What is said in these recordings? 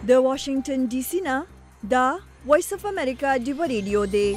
د واشنگټن ډي سي نه دا وایس اف امریکا ډیو ریډیو دی.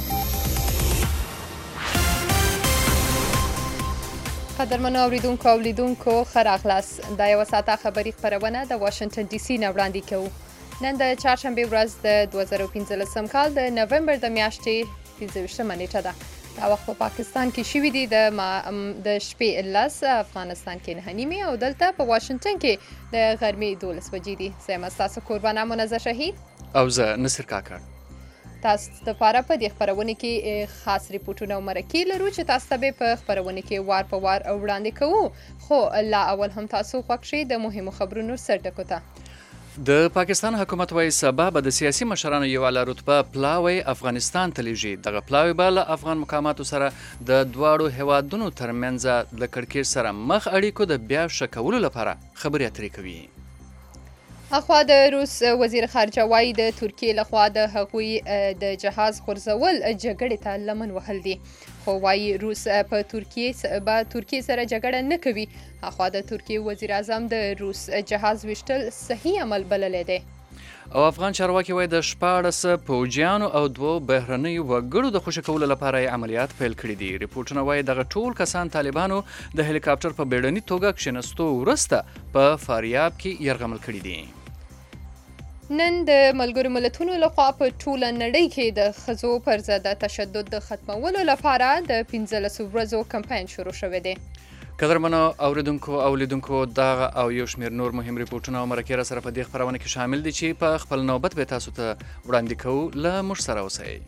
قدرمنو اوریدونکو او لیدونکو ښه راغلاست. دا یوه ساعته خبري خپرونه د واشنګټن ډي سي نه وړاندې کوو. نن د چهارشنبې ورځ د 2015 کال د نومبر د میاشتې 25مه نیټه ده. دا وخت په پاکستان کې شوي دي د شپې 10، افغانستان کې 9:30 او دلته په واشنګټن کې د غرمې 12 بجې دي. زه یم ستاسو کوربانه منظر شهید او زه نصر کاکړ. تاسو دپاره په دې خپرونې کې خاص ریپورټونه او مرکې لرو چې تاسو ته به په خپرونې کې وار په وار وړاندې کوو. خو لا اول هم تاسو خوښ شئ د مهمو خبرونو سرټکو ته. د پاکستان حکومت وایي سبا به د سیاسي مشرانو یو اعلی رتبه پلاوی افغانستان ته لیږي. دغه پلاوی به له افغان مقاماتو سره د دواړو هیوادونو ترمنځ د کړکېچ سره مخ اړیکو د بیا ښه کولو لپاره خبرې اترې کوي. اخوا د روس وزیر خارجه وایي د ترکیې لخوا د هغوی د جهاز غورځول جګړې ته لمن وهل دي. خو وایي روس په ترکیې سره جګړه نه کوي. اخوا د ترکیې وزیر اعظم د روس جهاز ویشتل صحیح عمل بللی دی. او افغان چارواکي وایي د 14 پوځیانو او 2 بهرنیو وګړو د خوشي کولو لپاره یې عملیات پیل کړي دي. ریپورټونه وایي دغه ټول کسان طالبانو د هلیکاپټر په بیړني توګه کښېنستو وروسته په فاریاب کې یرغمل کړي دي. نن د ملګرو ملتونو لخوا په ټوله نړۍ کې د ښځو پر ضد تشدد د ختمولو لپاره د 15 ورځو کمپاین شروع شوی دی. قدرمنو اوریدونکو او لیدونکو دغه او یو شمېر نور مهم ریپورټونه او مرکې را سره په دې خپرونه کې شامل دي چې په خپل نوبت به تاسو ته وړاندې کوو. له موږ سره اوسئ.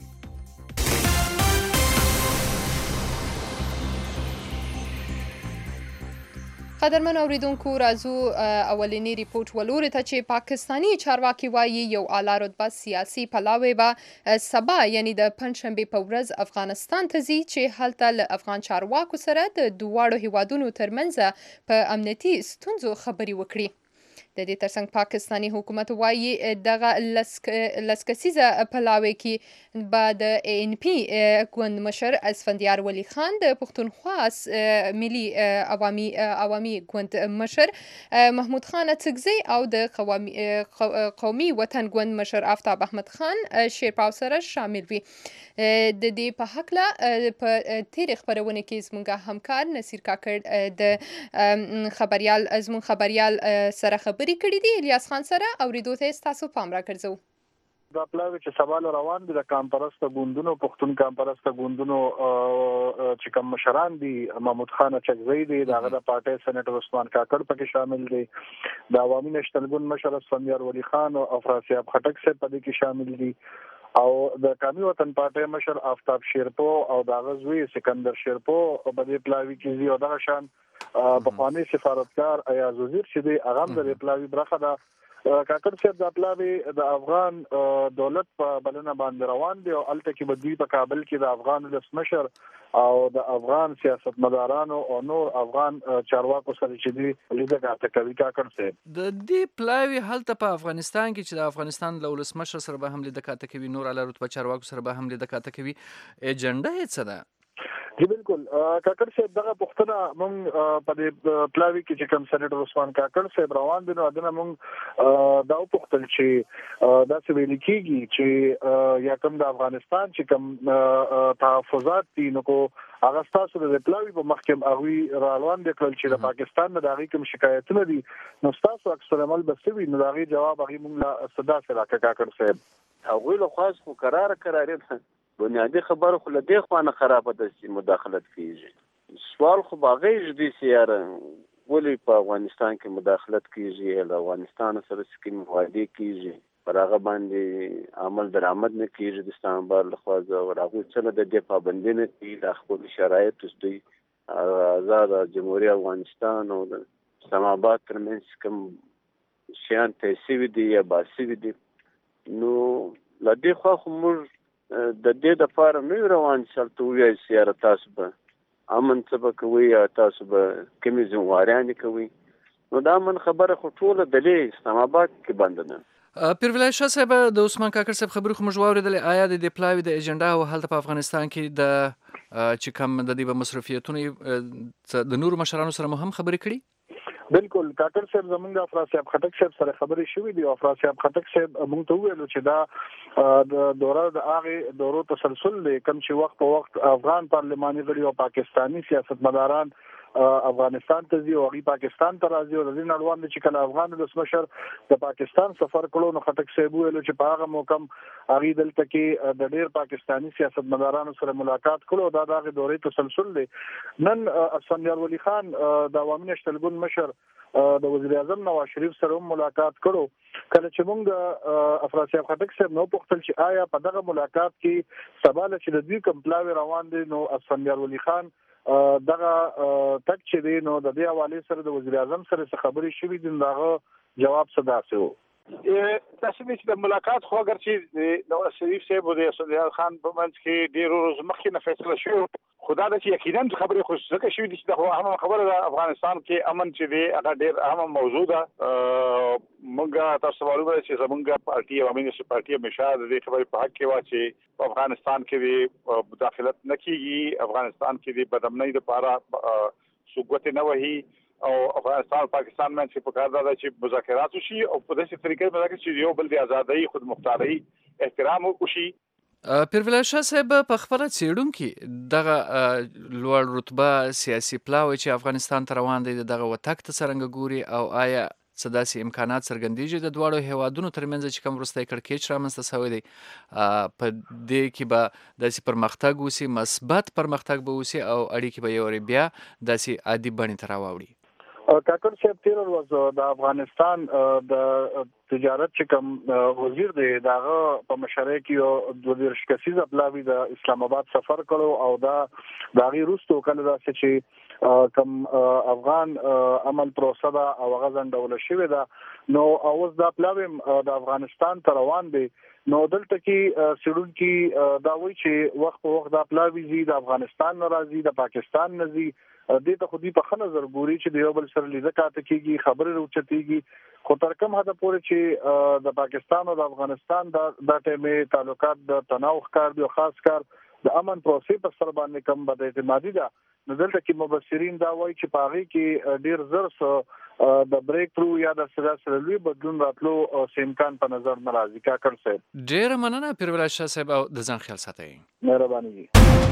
قدرمن اوریدونکو راځو اولینی ریپورټ ولوري ته چې پاکستانی چارواکي وایي یو اعلی رتبه سیاسي پلاوی به سبا یعنی د پنجشنبې په ورځ افغانستان ته ځي چې هلته له افغان چارواکو سره د دواړو هیوادونو ترمنځ په امنیتي ستونزو خبرې وکړي. د دې ترڅنګ پاکستانی حکومت وایي دغه لس کسیزه پلاوی کې به د ANP ګوند مشر اسفندیار ولی خان، د پښتونخوا ملي عوامي ګوند مشر محمود خان اڅکزی او د قومي وطن ګوند مشر آفتاب احمد خان شیرپاو سره شامل وي. د دې په هکله په تیرې خپرونې کې زموږ همکار نصیر کاکړ د زموږ خبریال سره خبرې کړي دي. الیاس خان سره اوریدو ته ستاسو پام راګرځو. دا پلاوی چې سبا روان دي د کامپرسته ګوندونو پښتون کامپرسته ګوندونو چې کوم مشران دي محمود خان اڅکزی دی، دغه د پارټي سېنیټر عثمان کاکړ پکې شامل دي، د عوامي نېشنل ګوند مشر اسفندیار ولی خان او افراسیاب خټک صاحب پدې کې شامل دي، او د قومي وطن پارټي مشر آفتاب شیرپو او د غزوی سکندر شیرپو په دې پلاوی کې زی او دغه شان بخوانی سفارتکار ایاز وزیر چې دی هغه هم د پلاوی برخه ده. کاکړ صاحب د پلاوی د افغان دولت په بلنه باندې روان دی او الته کې بدوی په کابل کې د افغان ولسمشر او د افغان سیاستمدارانو او نور افغان چارواکو سره چې دی لیدګه کوي. کاکړ صاحب د دې پلاوی هلته په افغانستان کې چې د افغانستان له ولسمشر سره به هم لیدګه کوي، نور اعلی رتبه چارواکو سره به هم لیدګه کوي، ایجنډا یې څه ده؟ جی بالکل کاکړ صاحب دغه پوښتنه مونږ په دې پلاوی کې چې کوم سېنیټر عثمان کاکړ صاحب روان دي نو دنه مونږ دا پوښتل چې دا څه ویل کېږي چې یا کوم د افغانستان چې کوم تحفظات دي نو کو هغه تاسو د پلاوی په مخکې هغه روان دي کړل چې د پاکستان د هغه کوم شکایتونه دي نو تاسو اکثر عمل بسوي نو هغه جواب هغه مونږ صدا سره کاکړ صاحب هغه له خاص خو قرار بنیادی خبر خو له دې خوانه خرابه ده چې مداخلت کیږي. سوال خو باغې جدي سیاره ولی په افغانستان کې مداخلت کیږي، له افغانستان سره سکیم موادي کیږي، پر هغه باندې عمل درآمد نه کیږي د استانبول لخوا او هغه څه د دې پابندۍ نه دي د خپل شرایط دوی آزاد جمهوریت افغانستان او د اسلام آباد ترمنځ کوم شیان تاسیوي دي یا باسیوي دي نو لدې خو موږ د دې د فارم نه روان شلته وی سیاره تاسو به امن څه به کوي یا تاسو به کومې ځواريان کوي نو دا من خبره خو ټوله دلې اسلام آباد کې بند نه. پیرولای شاه صاحب د عثمان کاکړ صاحب خبرې خو موږ واورېدلې، آیا د پلاوی د ایجنډا او هلته په افغانستان کې د چې کوم د دې مصرفیتونو د نورو مشرانو سره هم خبرې کړي؟ بالکل کاکړ صاحب زمونږ افراز صاحب خټک صاحب سره خبرې شوې دي. افراز صاحب خټک صاحب موږ ته ویلو چې دا د دوره د هغه دورو تسلسل دی کوم چې وخت په وخت افغان پارلماني غړي او پاکستانی سیاستمداران افغانستان ته ځي او هغه پاکستان ته راځي او د دې اړوند چې کله افغان ولسمشر د پاکستان سفر کړو نو خټک صاحب ویلو چې په هغه موقع هغه دلته کې د ډېر پاکستانی سیاستمدارانو سره ملاقات کړو. دا د دورې تسلسل دی. نن اسفندیار ولی خان د عوامي نشتلګون مشر د وزیر اعظم نواز شریف سره ملاقات کړو. کله چې موږ افراز صاحب خټک صاحب نو پوښتل چې آیا په دغه ملاقات کې سباله چې د دوی کمپلاوي روان دي نو اسفندیار ولی خان دغه تک چې دی نو د دې حواله سره د وزیر اعظم سره خبرې شوې دي. دغه جواب صدا سه و تاسو چې د ملاقات خو اگر چې نواز شریف صاحب او د اسفندیار خان په منځ کې ډېر ورځې مخکې نه فیصله شوه خدا د چې یقینا خبرې خو څه شوې دي چې د هم خبره د افغانستان کې امن چې دی هغه ډېر اهم موضوع ده. موږ تاسو ورو چې زمونږ پارټي عوامي پارټي همیشه د دې خبرې په حق کې و چې په افغانستان کې مداخلت نه کیږي، افغانستان کې د بدامنۍ لپاره سوګوت نه وهي او افغانستان او پاکستان باندې چې په کار ده چې مذاکرات وشي او په داسې طریقې باندې چې یو بل د ازادۍ خود مختاري احترام وشي. پیرولای شاه صاحب په خپل څېړون کې دغه لوړ رتبه سیاسي پلاوی چې افغانستان ته روان دی دغه وتک ته څرنګه ګوري او آیا څه داسې امکانات څرګندېږي د دواړو هیوادونو ترمنځ چې کوم وروستی کړکېچ رامنځته شوی دی په دې کې به داسې پرمختګ وسي، مثبت پرمختګ به وسي او اړیکې به یو بیا داسې عادي بڼې ته راواوړي. کاکړ صاحب تیر ورځ د افغانستان د تجارت چې کوم وزیر دی داغه په مشرۍ کې یو 22 کسیزه پلاوی د اسلام آباد سفر کړو او دا داغي روستو کله داسې چې کوم افغان عمل پروسه دا او غزن ډول شوی دا نو اوس دا پلاوی د افغانستان ته روان دی. نو دلته کې سړون کې دا وایي چې وخت په وخت دا پلاوی زی د افغانستان ناراضي د پاکستان نزي دې ته خودي په خنه نظر ګوري چې د یو بل سره لیدل کاته کیږي خبرې روچتيږي خو تر کوم حد پورې چې د پاکستان او د افغانستان د ټیمې تعلقات د تناو ښکار دی خاص کار د امن پروسې په سر باندې کم بد اعتمادي ده. نو دلته کې مبصرین دا وایي چې پاغي کې ډیر زر د بریک تھرو یا د سره لوی بدلون راتلو امکان په نظر ناراضي. کاکړ صاحب ډیر مننه پیرولای شاه صاحب او د ځان خیال ساتئ. مهرباني.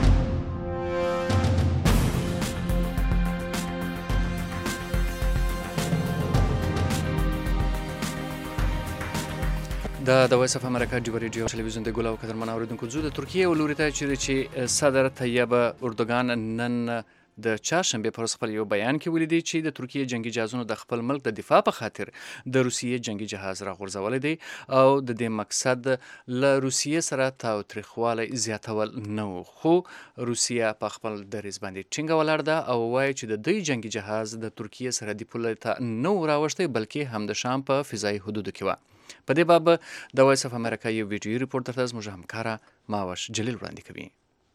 د وایس اف امریکا ډیو ریډیو ټلویزیون د ګولاو قدرمن اوریدونکو زو د ترکیه ولوري ته چې صدر طیب اردوغان نن د چهارشنبه پر ورځ خپل یو بیان کې ولیدي چې د ترکیه جنگي جهازونو د خپل ملک د دفاع په خاطر د روسیې جنگي جهاز راغورځول دي او د دې مقصد له روسیې سره تاوتریخوالی زیاتول نه و خو روسیه په خپل دریځ باندې ټینګه ولاړ ده او وایي چې د دوی جنگي جهاز د ترکیه سرحدي پولې ته نه راوښتی بلکې هم د شام په فضایي حدودو کې و. په دې باب د وایس اف امریکا یو ویډیو ریپورټ درته زموږ همکاره ماوش جلیل وړاندې کوي.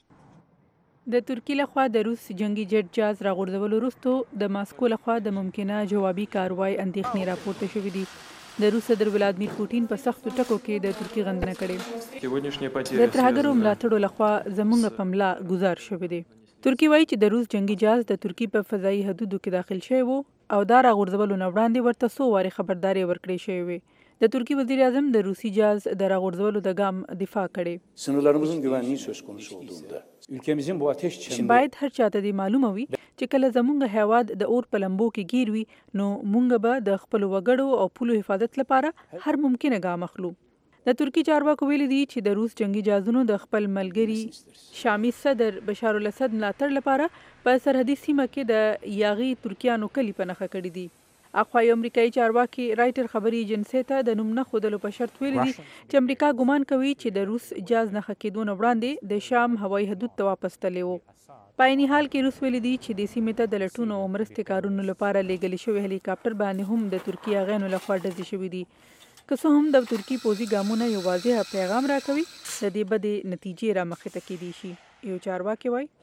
د ترکیې لخوا د روس جنگي جټ جهاز راغورځولو وروسته د ماسکو لخوا د ممکنه جوابي کاروای اندېښنې راپورته شوې دي. د روس صدر ولادیمیر پوټین په سختو ټکو کې د ترکیې غندنه کړې. د ترهګرو ملاتړو لخوا زموږ په ملا گزار شوې دي. ترکیه وایي چې د روس جنگي جهاز د ترکیې په فضایي حدودو کې داخل شوی و او دا راغورځولو نه وړاندې ورته څو وارې خبرداری ورکړې شوې وې. د ترکیه وزیر اعظم د روسي جهاز د راغورځولو د ګام دفاع کړې. Sınırlarımızın güvenliği söz konusu olduğunda ülkemizin bu ateş içinde باید هر چاته دی معلومه وي چې کله زمونږ هیواد د اور په لمبو کې گیر وي نو مونږ به د خپل وګړو او پولو حفاظت لپاره هر ممکنه ګام اخلو. د ترکی چارواکو ویلي دي چې د روس جنگي جهازونو د خپل ملګری شامي صدر بشار الاسد ملاتړ لپاره په سرحدي سیمه کې د یاغي ترکیانو کلی په نښه کړي دي. اخوای امریکایي چارواکي رایټر خبري ایجنسی ته د نوم نه خودلو په شرط ویلي دي چې امریکا ګمان کوي چې د روس جهاز نه خکېدون وړاندې د شام هوایي حدود ته واپس تللی و. په عیني حال کې روس ویلي دي چې د سیمې ته د لټون او مرستې کارونو لپاره لیږل شوي هلیکاپټر باندې هم د ترکیې اغیانو لخوا ډزې شوي دي. که څه هم د ترکیې پوځي ګامونه یو واضح پیغام راکوي د دې بدې نتیجې رامخې ته کیدی شي. یو چارواکي وایي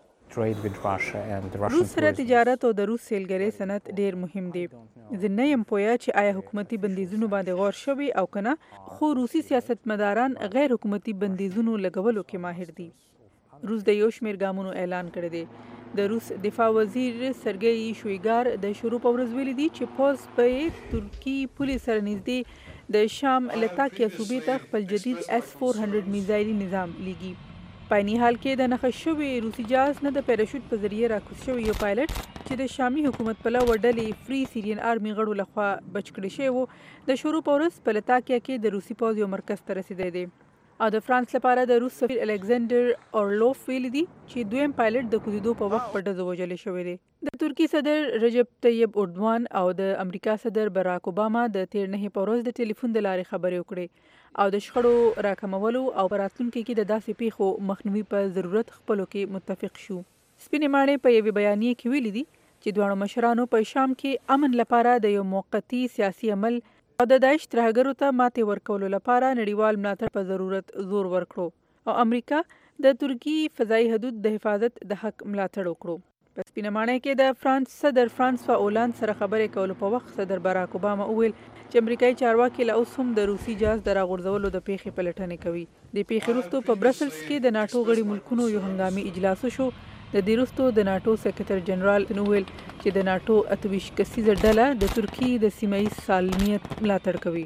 روس سره تجارت او د روس سیلګرۍ صنعت ډیر مهم دی. زه نه یم پوهه چې آیا حکومتي بندیزونو باندې غور شوی او کنه خو روسي سیاستمداران غیر حکومتي بندیزونو لګولو کې ماهر دي. روس د یو شمېر ګامونو اعلان کړی دی. د روس دفاع وزیر سرګی شویګار د شروع په ورځ ویلي دي چې پوز په ترکی پولیس سره نږدې د شام لتاکیا صوبې ته خپل جدید S-400 میزایلي نظام لیږي. په عیني حال کې د نښه شوي روسي جهاز نه د پیراشوټ په ذریعه راکوز شوی یو پایلټ چې د شامي حکومت پلوه ډلې فری سیرین آرمي غړو لخوا بچ کړی شوی و د شروع په ورځ په لتاکیا کې د روسي پوځ یو مرکز ته رسیدلی دی. او د فرانس لپاره د روس سفیر الکساندر اورلوف ویلي دي چې دویم پایلټ د کوزیدو په وخت په ډزو وژلی شوی دی. د ترکی صدر رجب طیب اردوان او د امریکا صدر براک اوباما د تیر نهې په ورځ د ټلیفون د لارې خبرې وکړې او د شخړو راکمولو او په راتلونکي کې د داسې پیښو مخنیوي په ضرورت خپلو کې متفق شو. سپینې ماڼۍ په یوې بیانیې کې ویلي دي چې دواړو مشرانو په شام کې امن لپاره د یو موقتي سیاسي عمل او د داعش ترهګرو ته ماتې ورکولو لپاره نړیوال ملاتړ په ضرورت زور ورکړو او امریکا د ترکی فضایي حدود د حفاظت د حق ملاتړ وکړو. په سپینه ماڼۍ کې د فرانس صدر فرانسوا اولاند سره خبرې کولو په وخت صدر براک اوباما وویل چې امریکایي چارواکي لا اوس هم د روسي جهاز د راغورځولو د پیښې پلټنې کوي. د پیښې وروسته په برسلز کې د ناټو غړي ملکونو یو هنګامي اجلاس وشو. د دې وروسته د ناټو سکرټر جنرال ویل چې د ناټو 28 کسیزه ډله د ترکیې د سیمه ییز سالمیت ملاتړ کوي.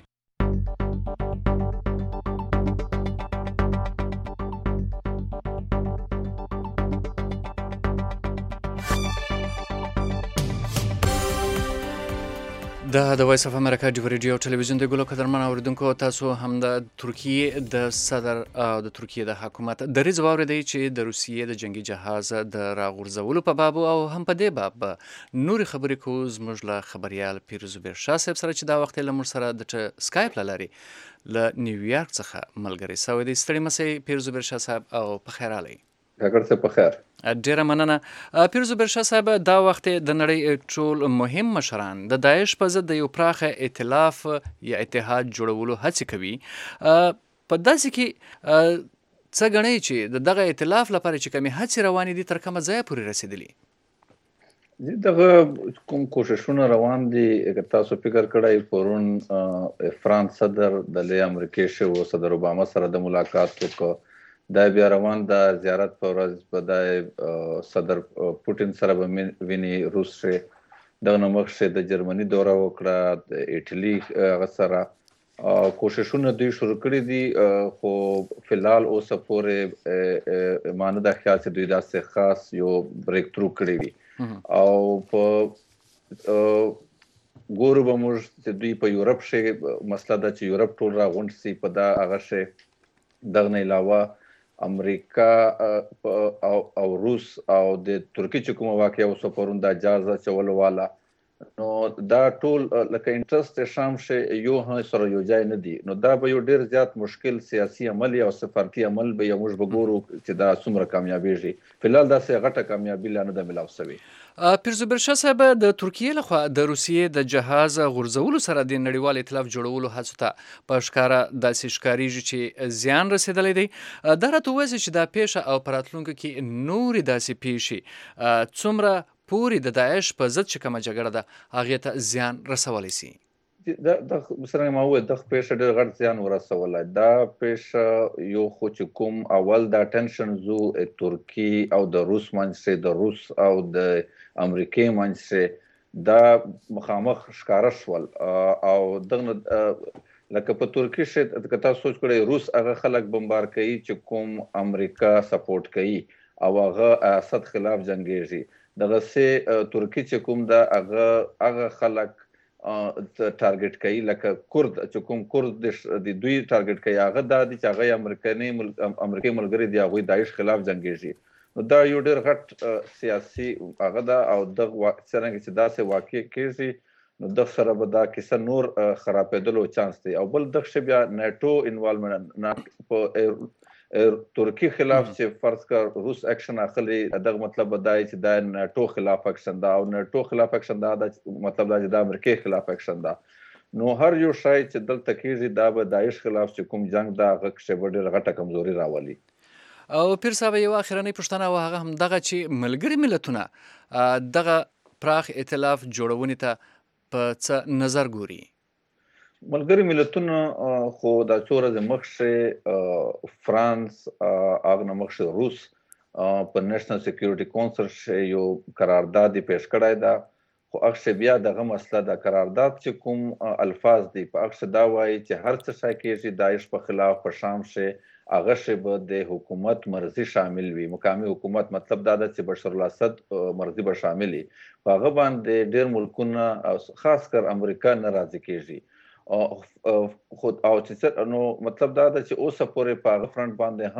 د وایس اف امریکا ډیو ریډیو ټلویزیون د ګلو قدرمن اوریدونکو تاسو هم د ترکیې د صدر او د ترکیې د حکومت دریځ واوریدئ چې د روسیې د جنگي جهاز د راغورځولو په باب او هم په دې باب نورې خبرې کوو زموږ له خبریال پیروزبیر شاه صاحب سره چې دا وخت له موږ سره د سکایپ له لارې له نیویارک څخه ملګری سوی دی. ستړي مسئ پیروزبیر شاه صاحب او په خیر راغلی. ډاکټر صاحب په خیر. ډیره مننه پیروزبیر شاه صاحب. دا وخت د نړۍ ټول مهم مشران د داعش په ضد د یو پراخه ائتلاف یا اتحاد جوړولو هڅې کوي. په داسې کې څه ګڼئ چې د دغه ائتلاف لپاره چې کومې هڅې روانې دي تر کومه ځایه پورې رسېدلي؟ دغه کوم کوششونه روان دي که تاسو فکر کړئ پرون فرانس صدر د لوی امریکې شو صدر اوباما سره د ملاقات وکړ. دا بیا روان د زیارت په ورځ به د صدر پوټین سره به ویني روس شي. دغه نه مخکې د جرمني دوره وکړه، د ایټالي هغه سره کوششونه دوی شروع کړي دي خو فلحال اوسه پورې ما نه دا خیال چې دوی داسې خاص یو بریک ترو کړی وي او په ګورو به موږ چې دوی په یورپ شي مسله ده چې یورپ ټول راغونډ سي په دا هغه شي. دغه نه علاوه امریکا او روس او د ترکی چې کومه واقعه اوسه پرون دا جهاز اچولو والا نو دا ټول لکه انټرست شام شي یو هم سره یو ځای نه دي. نو دا به یو ډیر زیات مشکل سیاسي عمل او سفارتي عمل به یو موږ به ګورو چې دا څومره کامیابیږي. فلحال داسې غټه کامیابي لا نه ده ملاو شوې. پیروزبیر شاه صاحب د ترکیې لخوا د روسیې د جهاز غورځولو سره د نړیوال ائتلاف جوړولو هڅو ته په ښکاره داسې ښکارېږي چې زیان رسېدلی دی. دا راته ووایئ چې دا پیښه او په راتلونکي کې نورې داسې پیښې څومره پورې د داعش په ضد چې کومه جګړه ده هغې ته زیان رسولی سي؟ څرنګه ما وویل دغه پیښه ډېر غټ زیان ورسولی. دا پیښه یو خو چې کوم اول دا ټنشن زو ترکي او د روس منځ د روس او د امریکې منځ دا مخامخ ښکاره شول او دغه لکه په ترکي شي که تاسو سوچ کړئ روس هغه خلک بمبار کوي چې کوم امریکا سپورټ کوي او هغه اسد خلاف جنګیږي. دغسې ترکي چې کوم دا هغه خلک ټارګټ کوي لکه کورد چې کوم کورد د دوی ټارګټ کوي هغه دا دي چې هغه امریکایي ملګري دي هغوی داعش خلاف جنګیږي. نو دا یو ډېر غټ سیاسي هغه ده او دغه څرنګه چې داسې واقع کېږي نو دغه سره به دا کیسه نور خرابېدلو چانس دی. او بل دغه شی بیا نیټو انوالومنټ په ترکی خلاف چې فرض کړه روس اکشن اخلي دغه مطلب به دا چې دا نیټو خلاف اکشن ده او نیټو خلاف اکشن دا مطلب دا چې د امریکې خلاف اکشن ده. نو هر یو شی چې دلته کېږي دا به داعش خلاف چې کوم جنګ ده هغه کښې به ډېره غټه کمزوري راولي. او پیر صاحب یو اخرنۍ پوښتنه او هغه هم دغه چې ملګري ملتونه دغه پراخ ائتلاف جوړونې ته په څه نظر ګوري؟ ملګري ملتونه خو دا څو ورځې مخکې فرانس هغه نه مخکې روس په نېشنل سکیورټي کونسل یو قرارداد پیش کړی دا خو اکثر بیا دغه مسله د قرارداد چې کوم الفاظ دي په اکثر دا وایي چې هر څه شای کېږي داعش په خلاف په شام شي هغه شی به د حکومت مرضی شامل وي مقامی حکومت مطلب دا ده چې بشار الاسد مرضی به شامل وي په هغه باندې ډېر ملکونه خاص کر امریکا نه راضي کېږي خود او چې نو مطلب دا ده چې اوسه پورې په هغه فرنټ باندې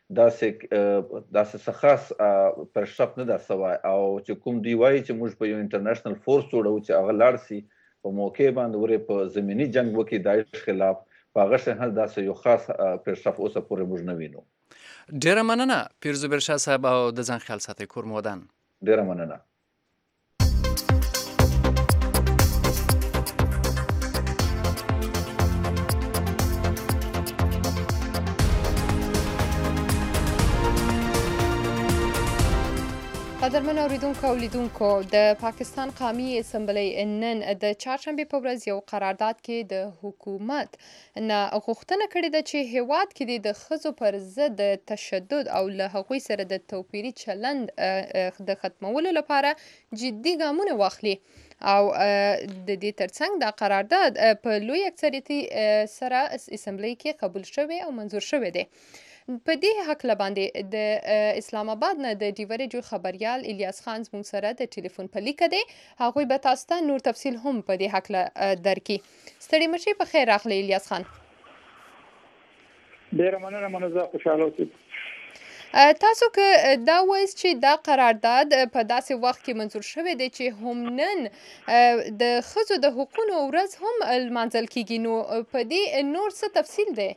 داسې خاص پرشپ نه ده سوی او چې کوم دی وایي چې موږ په یو انټرنیشنل فورس جوړو چې هغه لاړ سي په موقع باندې ورې په زمینی جنگ وکړي داعش خلاف په هغه شی هم داسې یو خاص پرشپ اوسه پورې موږ نه وینو. ډېره مننه پیرزو برشا صاحب او د ځان خیال ساتئ کور مو ودان. ډېره مننه. قدرمنو اوریدونکو او لیدونکو د پاکستان قومي اسمبلی نن د چهارشنبې په ورځ یو قرارداد کې د حکومت نه غوښتنه کړې ده چې هیواد کې د ښځو پر ضد د تشدد او له هغوی سره د توپیري چلند د ختمولو لپاره جدي ګامونه واخلي او د دې ترڅنګ دا قرارداد په لوی اکثریتي سره اسمبلی کې قبول شوی او منظور شوی دی. په دې هکله باندې د اسلام آباد نه د ډیوه رادیو خبریال الیاس خان زموږ سره د ټلیفون په لیکه دی هغوی به تاسو ته نور تفصیل هم په دې هکله درکړي. ستړي مشئ په خیر راغلی الیاس خان. ډېره مننه منزه خوشحاله اوسئ. تاسو که دا وایست چې دا قرارداد په داسې وخت کې منظور شوی دی چې هم نن د ښځو د حقونو ورځ هم لمانځل کیږي نو په دې نور څه تفصیل دی؟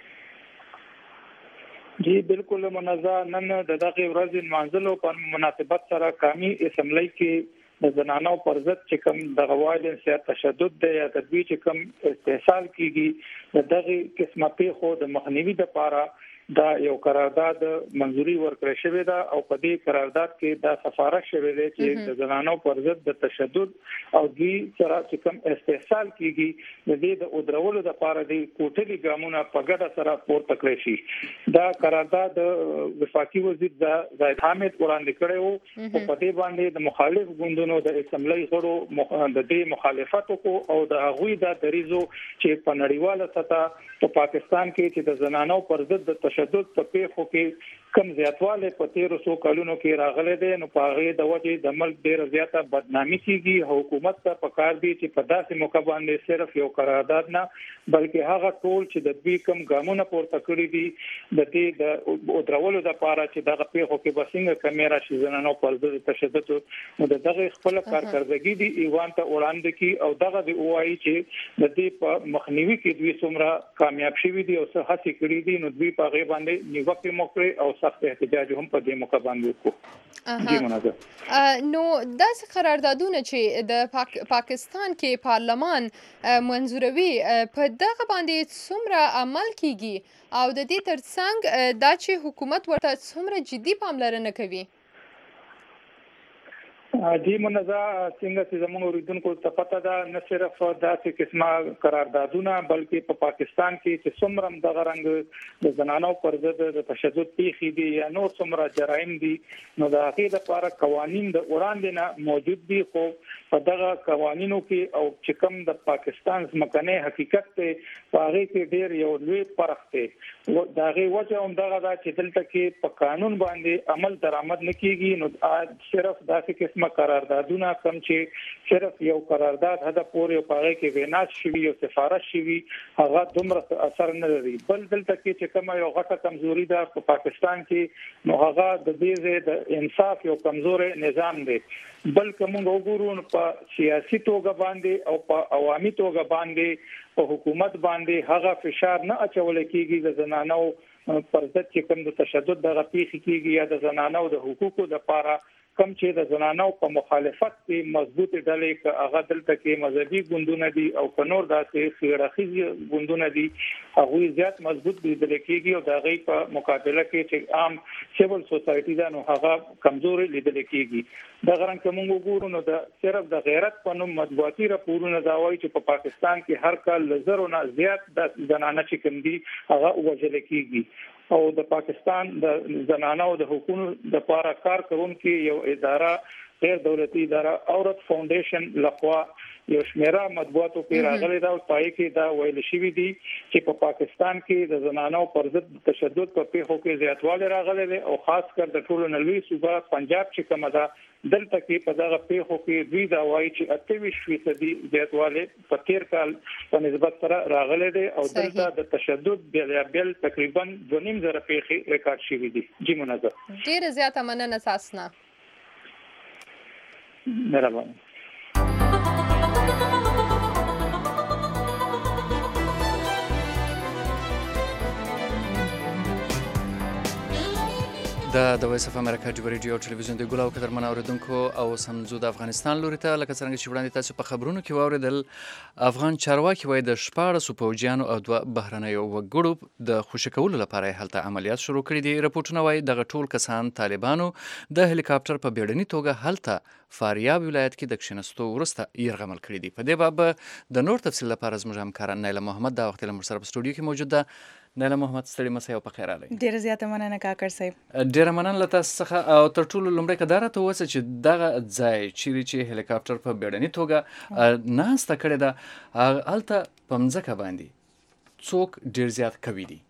جی بالکل منزه نن د دغه ورځې منځلو په مناسبت سره قومي اسمبلی کې د زنانو پر ضد چې کوم د غوایلنس یا تشدد دی یا د دوی چې کوم استحصال کیږي د دغه قسمه پیښو د مخنیوي لپاره دا یو قرارداد منظوري ورکړل شوې ده او په دې قرارداد کې دا سفارش شوې ده چې د زنانو پر ضد د تشدد او دوی سره چې کوم استحصال کیږي د دې د ودرولو لپاره د کوټلي ګامونه په ګډه سره پورته کړی شي. دا قرارداد وفاقي وزیر زاهد حامد وړاندې کړی وو او په دې باندې د مخالف ګوندونو د اسمبلی غړو د دې مخالفت وکړو او د هغوی د دریزو چې په نړیواله سطح په پاکستان کې چې د زنانو پر ضد د تشدد په پیښو کې کم زیاتواله په 1300 کلونو کې راغلي دي نو په هغه د وجه د ملک ډیره زیاته بدنامي کیږي. حکومت ته پکار دي چې په داسې موقع باندې صرف یو قرارداد نه بلکې هغه ټول چې د دوی کم ګامونه پورته کړی دي د دې د ودرولو لپاره چې دغه پیښو کې بسنګ کیمرا شي زنانو پر ضد تشدد نو دغه خپل کارکړدګي دي ایوان ته وړاندې کی او دغه دی وایي چې د دې په مخنیوي کې دوی څومره کامیاب شوي دي او څه هڅې کړې دي نو دوی په هغه باندې نیوکه موکړي او سخت احتجاج هم په دې موقع باندې وکړو. نو داسې قراردادونه چې د پاکستان کې پارلمان منظوروي په دغه باندې څومره عمل کیږي او د دې ترڅنګ دا چې حکومت ورته څومره جدي پاملرنه کوي؟ جی منزه څنګه چې زموږ اوریدونکو ته پته ده نه صرف داسې قسمه قراردادونه بلکې په پاکستان کې چې څومره دغه رنګ د زنانو پر ضد د تشدد پیښې دي یا نور څومره جرایم دي نو د هغې لپاره قوانین د وړاندې نه موجود دي خو په دغه قوانینو کې او چې کوم د پاکستان ځمکنی حقیقت دی په هغې کې ډېر یو لوی فرق دی. د هغې وجه همدغه ده چې دلته کې په قانون باندې عمل درآمد نه کیږي نو صرف داسې قسمه قراردادونه کوم چې صرف یو قرارداد هدا پورې په هغه کې ویناس شوی او سفارش شوی هغه دومره اثر نه لري بل دلته کې چې کوم یو غټه کمزوري ده په پاکستان کې نو هغه د دې د انصاف یو کمزوري نظام دی بلکې موږ وګورو په سیاسي توګه باندې او په عوامي توګه باندې په حکومت باندې هغه فشار نه اچول کېږي د زنانو پر ضد چې کوم د تشدد دغه پیښې کېږي یا د زنانو د حقوقو لپاره کم چې د زنانو په مخالفت کې مضبوط ډلې ک هغه دلته کې مذهبي ګوندونه دي او کنور داسې خیرخي ګوندونه دي هغه زیات مضبوط دي د لیکيږي او د غي په مقابله کې چې عام سیول سوسايټي دا نو هغه کمزوري لیدل کېږي دا غران کوم وګورو نو د صرف د غیرت په نوم مطبوعاتي راپورونه دا وایي چې په پاکستان کې هر کال لزرونه زیات د زنانه چې کوم دي هغه وژل کېږي او د پاکستان د زنانو د حقوقو د لپاره کار کوونکي یو اداره غیر دولتي اداره عورت فاونډیشن لخوا یو شمیره مطبوعاتو کې راغلي دا او پای کې دا ویل شوی دی چې په پاکستان کې د زنانو پر ضد تشدد په پیښو کې زیاتوالی راغلی دی او خاص کر د ټولو نړۍ صوبه پنجاب چې کومه ده دلته کې په دغه پیښو کې دوی دا وایي چې 28% زیاتوالی په تیر کال په نسبت سره راغلی دی او دلته د تشدد بل تقریبا 2.5 پیښې ریکارډ شوي دي. جی منظر ډیره زیاته مننه تاسو نه. مهرباني. د وایس اف امریکا جبر ریډیو ټلویزیون د ګلاو قدرمن اوریدونکو او سمزو د افغانستان لوري ته لکه څنګه چې وړاندې تاسو په خبرونو کې واوریدل افغان چارواکي وایي د 14 پوځیانو او 2 بهرنیو وګړو د خوشی کولو لپاره هلته عملیات شروع کړي دي. رپورټونه وایي دغه ټول کسان طالبانو د هلیکاپټر په بیړني توګه هلته فاریاب ولایت کې د کښینستو وروسته یرغمل کړي دي. په دې باب د نور تفصیل لپاره زموږ همکار نیله محمد دا وخت له موږ سره په سټوډیو کې موجود ده. نیله محمد ستړي مسئ او په خیر راغلی. ډیره زیاته مننه کاکر صاحب. ډیره مننه له تاسو څخه او تر ټولو لومړی که دا راته ووایه چې دغه ځای چیرې چې هلیکاپټر په بیړني توګه ناسته کړې ده هلته په مځکه باندې څوک ډیر زیات قوي دي؟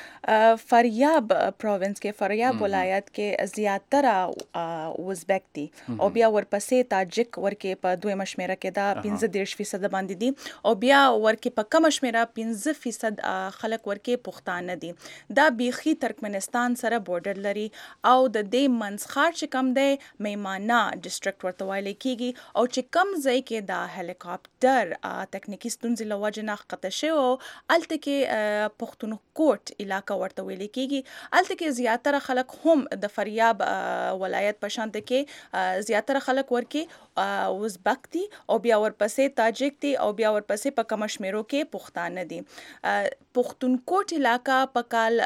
فاریاب پروینس کې فاریاب ولایت کې زیاتره ازبک دي او بیا ورپسې تاجک ورکې په 2 شمیره کې دا 15% باندې دي او بیا ورکې په کم شمیره 15% خلک ورکې پښتانه دي. دا بیخي ترکمنستان سره بورډر لري او د دې منځخار چې کم دی میمانا ډسټریکټ ورته ویل کیږي او چې کم ځای کې دا هلیکاپټر تکنیکی ستونزې له وجې نه ښکته شوی او هلته کې پښتونخوا علاقه ورته ویل کیږي. هلته کې زیاتره خلک هم د فاریاب ولایت په شان کې زیاتره خلک ورکې ازبک دي او بیا ورپسې تاجک دي او بیا ورپسې په کم شمیرو کې پښتانه دي. پښتونخوا علاقه په کال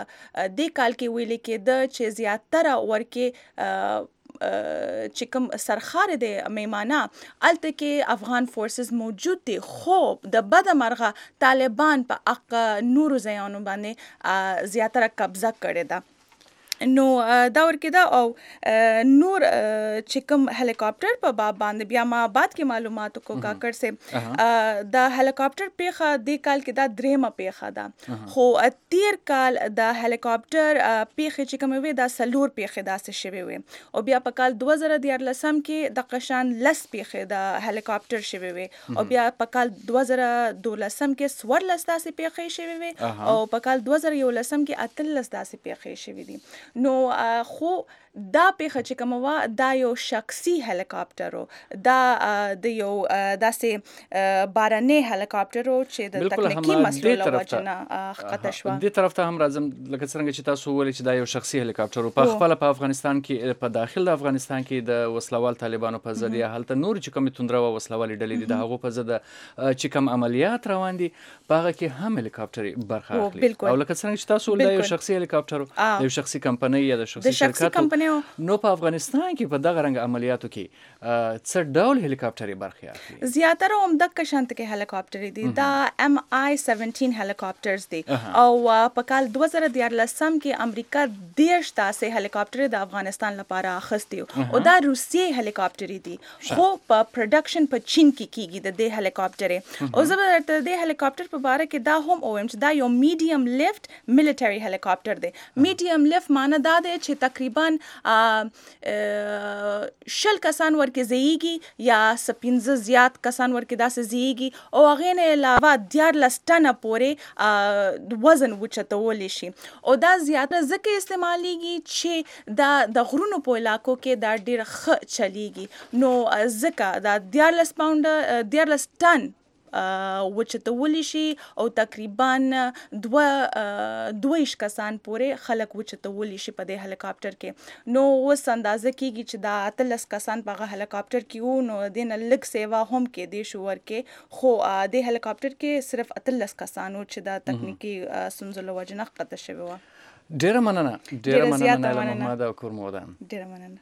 د کال کې ویل کېده چې زیاتره ورکې چې کوم سرخار دی میمانا الته کې افغان فورسز موجود دي خو د بد مرغه طالبان په حق نورو ځایونو باندې زیاتره قبضه کړې ده. نو دا ورکې دا او نور چې کوم هلیکاپټر په باب باندې بیا ما بعد کې معلوماتو کو کاکر سے دا هلیکاپټر پیخه د کال کې دا درېمه پیخه ده خو تیر کال د هلیکاپټر پیخه چې کوم وي دا سلور پیخه داسې شوی وي او بیا په کال 2013 کې د قشان لس پیخه د هلیکاپټر شوی وي او بیا په کال 2012 کې سور لس داسې پیخه شوی وي او په کال 2011 کې اتلس داسې پیخه شوی دي. نو خو دا پیخه چې کوم وا دا یو شخصي هلیکاپټر دا د یو داسې باراني هلیکاپټر چې د تکنیکی مسلو لوجنه خطر شو. دې طرف ته هم راځم لکه څنګه چې تاسو وویل چې دا یو شخصي هلیکاپټر په خپل په افغانستان کې په داخل د افغانستان کې د وسلوال طالبانو په ضد یا هلته نور چې کوم توندره او وسلوالي ډلې دي د هغو په ضد چې کوم عملیات روان دي په هغه کې هم هلیکاپټر برخه اخلي او لکه څنګه چې تاسو ویل یو شخصي هلیکاپټر یو شخصي کمپنۍ یا د شخصي شرکت نو په افغانستان کې په دغه رنګ عملیاتو کې څه ډول هلیکاپټر برخه اخلي؟ زیاتره هم د کشانت کې هلیکاپټر دي دا MI-17 هلیکاپټرز دي او په کال 2013 کې امریکا 10 تاسې هلیکاپټر د افغانستان لپاره اخیستي او دا روسي هلیکاپټر دي خو په پروډکشن په چین کې کیږي د دې هلیکاپټر او زه به د دې هلیکاپټر په اړه کې دا هم وایم چې دا یو میډیم لیفت ملټری هلیکاپټر دی. میډیم لیفت معنی دا دی چې تقریبا 10 کسان ورکې زیږي یا 15 زیات کسان ورکې داسې زیږي او هغه نه علاوه 14 ټنه پورې وزن وچتولی شي او دا زیاته ځکه استعمالیږي چې دا د غرونو په علاقو کې دا ډیر ښه چلیږي نو ځکه دا 14 پاونډ 14 ټن وچتولی شي او تقریبا 22 کسان پورې خلک وچتولی شي په دې هلیکاپټر کې. نو اوس اندازه کیږي چې دا 13 کسان په هلیکاپټر کې وو نو دین لږ سیوا هم کې دي شو ورکه خو د هلیکاپټر کې صرف 13 کسان چې دا تکنیکی سنځلو وجنه قطع شوی و. ډیره مننه محمد او کورمودان. ډیره مننه.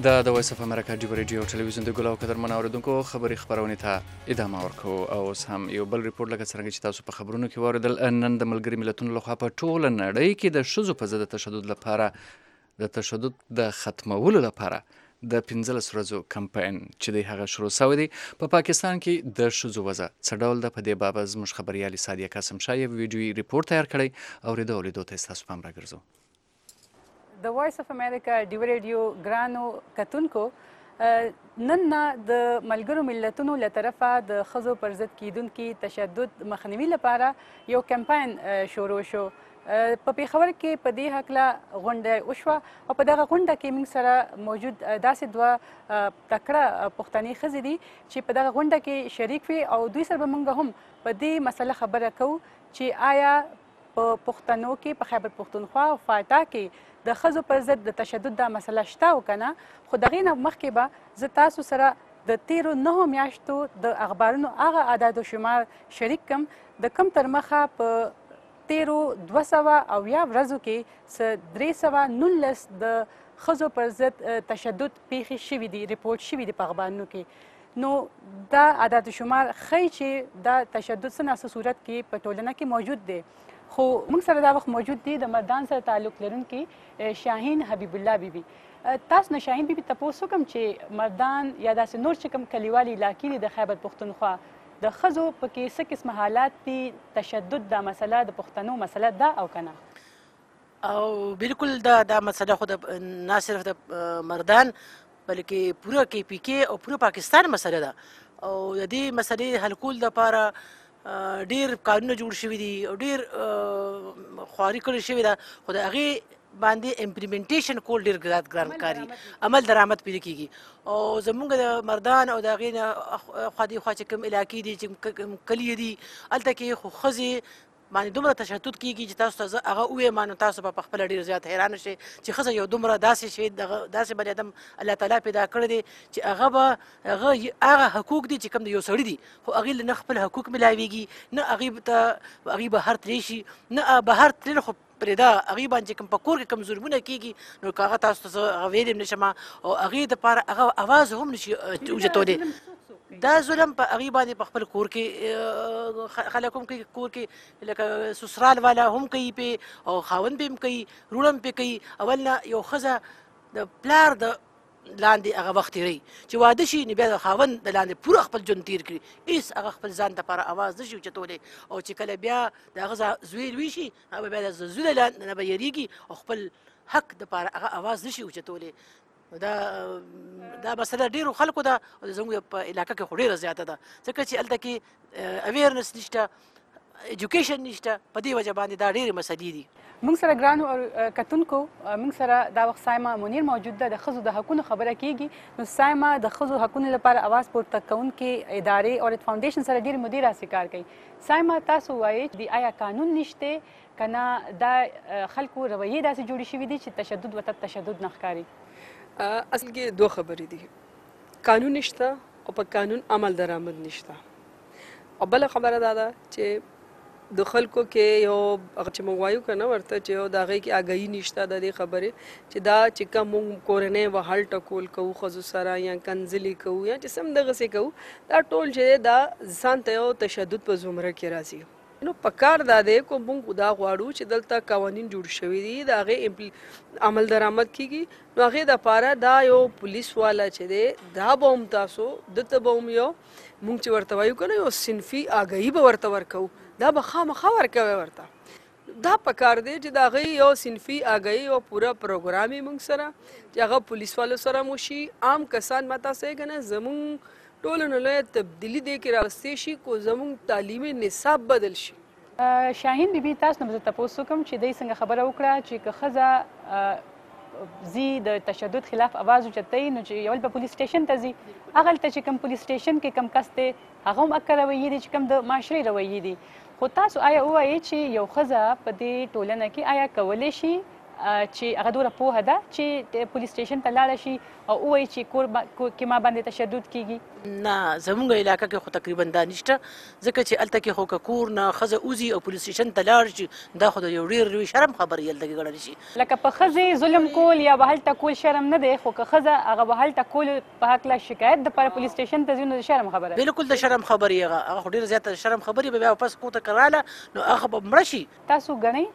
د وایس اف امریکا ډیو ریډیو ټلویزیون د ګلاو قدرمن اوریدونکو خبري خبرونه ته ادامه ورکوو او اوس هم یو بل ریپورت لکه څنګه چې تاسو په خبرونو کې واوریدل نن د ملګري ملتونو لخوا په ټوله نړۍ کې د ښځو په ضد تشدد لپاره د تشدد د ختمولو لپاره د 15 ورځو کمپاین چې د هغه شروع شوی دی په پاکستان کې د ښځو وضع څه ډول ده په دې باب زموږ خبريالي سادیه قاسم شاه یو ویډیویي ریپورت تیار کړی او لیدو ته تاسو پام راګرځو. د وایس اف امریکا ډیو ریډیو ګرانو کتونکو نن د ملګرو ملتونو له طرفه د ښځو پر ضد کیدونکي تشدد مخنیوي لپاره یو کمپاین شروع شو. په پیښور کې په دې هکله غونډه وشوه او په دغه غونډه کې موږ سره موجود داسې دوه تکړه پښتنې ښځې دي چې په دغه غونډه کې شریک وي او دوی سره به موږ هم په دې مسله خبره کوو چې آیا په پښتنو کې په خیبر پښتونخوا او فاټا کې د ښځو پر ضد د تشدد دا مسله شته او که نه، خو د هغې نه مخکې به زه تاسو سره د تیرو 9 میاشتو د اخبارونو هغه اعداد و شمار شریک کم د کم تر مخه په تیرو 200 ورځو کې 319 د ښځو پر ضد تشدد پیښې شوي دي، ریپورټ شوي دي په اخبارونو کې. نو دا اعداد و شمار ښیي چې دا تشدد څه نه څه صورت کې په ټولنه کې موجود دی. خو موږ سره دا وخت موجود دي د مردان سره تعلق لرونکي شاهین حبیب الله بیبي. تاسو نه شاهین بیبي تپوس وکړم چې مردان یا داسې نور چې کوم کلیوالي علاقې دي د خیبر پښتونخوا د ښځو پکې څه قسمه حالات دي، تشدد دا مسله د پښتنو مسله ده او که نه؟ او بالکل دا مسله خو نه صرف د مردان بلکې پوره کې پی کې او پوره پاکستان مسله ده او د دې مسلې حل کول لپاره ډیر کارونه جوړ شوي دي او ډیر خواري کړې شوې ده، خو د هغې باندې امپلیمنټیشن کول ډیر ګران کاري عمل درآمد پیدا کیږي. او زمونږ د مردان او د هغې نه خوا دې خوا چې کوم علاقې دي چې کلي دي هلته کې خو ښځې باندې دومره تشدد کیږي چې تاسو ته زه هغه ووایم نو تاسو به په خپله ډېر زیات حیرانه شئ چې ښځه یو دومره داسې شی داسې بني ادم الله تعالی پیدا کړی دی چې هغه به هغه حقوق دي چې کوم د یو سړي دي خو هغې له نه خپل حقوق ملاویږي نه هغې بهر تللی شي نه بهر تلل خو پرېږده هغې باندې چې کوم په کور کې کوم ظلمونه کېږي نو که هغه تاسو ته زه هغه ویلی هم نشم او هغې دپاره هغه اواز هم نشي اوچتولی. دا ظلم په هغې باندې په خپل کور کې خلک هم کوي، کور کې لکه سسرال والا هم کوي پې او خاوند پې هم کوي، وروڼه هم پې کوي. اول نه یو ښځه د پلار د لاندې هغه وخت تېروي چې واده شي نو بیا د خاوند د لاندې پوره خپل ژوند تېر کړي، هېڅ هغه خپل ځان دپاره اواز نشي اوچتولی. او چې کله بیا د هغه زوی لوی شي هغه بیا د زوی له نه به یېرېږي او خپل حق دپاره هغه اواز نشي اوچتولی. دا مسله ډیرو خلکو ده او زموږ په علاقه کې خو ډیره زیاته ده ځکه چې هلته کې اویرنس نشته، ایجوکیشن نشته، په دې وجه باندې دا ډیرې مسلې دي. موږ سره ګرانو کتونکو موږ سره دا وخت سایمه منیر موجود ده، د ښځو د حقونو خبره کیږي. نو سایمه د ښځو حقونو لپاره اواز پورته کوونکې ادارې اورت فاونډیشن سره ډېرې مودې راسې کار کوي. سایمه تاسو وایئ چې آیا قانون نشته که نه دا خلکو رویې داسې جوړې شوي دي چې تشدد ورته تشدد نه ښکاري؟ اصل کې دوه خبرې دي، قانون نشته او په قانون عمل درآمد نشته. او بله خبره دا ده چې د خلکو کې یو هغه چې موږ وایو که نه ورته چې یو د هغې کې آګاهي نشته د دې خبرې چې دا چې کوم موږ کورنۍ وهل ټکول کوو ښځو سره یا کنځلې کوو یا چې سم دغسې کوو دا ټول چې دا ځان ته یو تشدد په زمره کې راځي. نو پکار دا دی کوم موږ دا غواړو چې دلته قوانین جوړ شوي دي د هغې عمل درآمد کیږي نو هغې دپاره دا یو پولیس والا چې دی دا به هم تاسو دته به هم یو موږ چې ورته وایو که نه یو صنفي آګاهي به ورته ورکوو، دا به خامخا ورکوی ورته. دا پکار دی چې د هغې یو صنفي آګاهي او پوره پروګرام یې موږ سره چې هغه پولیس والو سره مو شي، عام کسان ما تاسو یې که نه زموږ ټولو نه لویه تبدیلي دې کې راوستی شي کو زموږ تعلیمي نصاب بدل شي. شاهین بیبي تاسو نه به زه تپوس وکړم چې دی څنګه خبره وکړه چې که ښځه ځي د تشدد خلاف اواز اوچتوي نو چې یول به پولیس سټیشن ته ځي، هغلته چې کوم پولیس سټیشن کې کوم کس دی هغه هم اکه رویې دي چې کوم د معاشرې رویې دي. خو تاسو آیا ووایئ چې یو ښځه په دې ټولنه کې آیا کولی شي چې هغه دوره پوهه ده چې پولیس سټیشن ته لاړه شي او ووایي چې کور کې ما باندې تشدد کیږي؟ نه زموږ علاقه کې خو تقریبا دا نشته ځکه چې هلته کې خو که کور نه ښځه وځي او پولیس سټیشن ته لاړ شي دا خو د یو ډېر لوی شرم خبرې هلته کې ګڼل شي. لکه په ښځې ظلم کول یا به هلته کول شرم نه دی، خو که ښځه هغه به هلته کول په هکله شکایت دپاره پولیس سټیشن ته ځي نو د شرم خبره ده. بالکل د شرم خبرې هغه خو ډېره زیاته شرم خبرې به بیا واپس کور ته که راله نو هغه به مړه شي. تاسو ګڼئ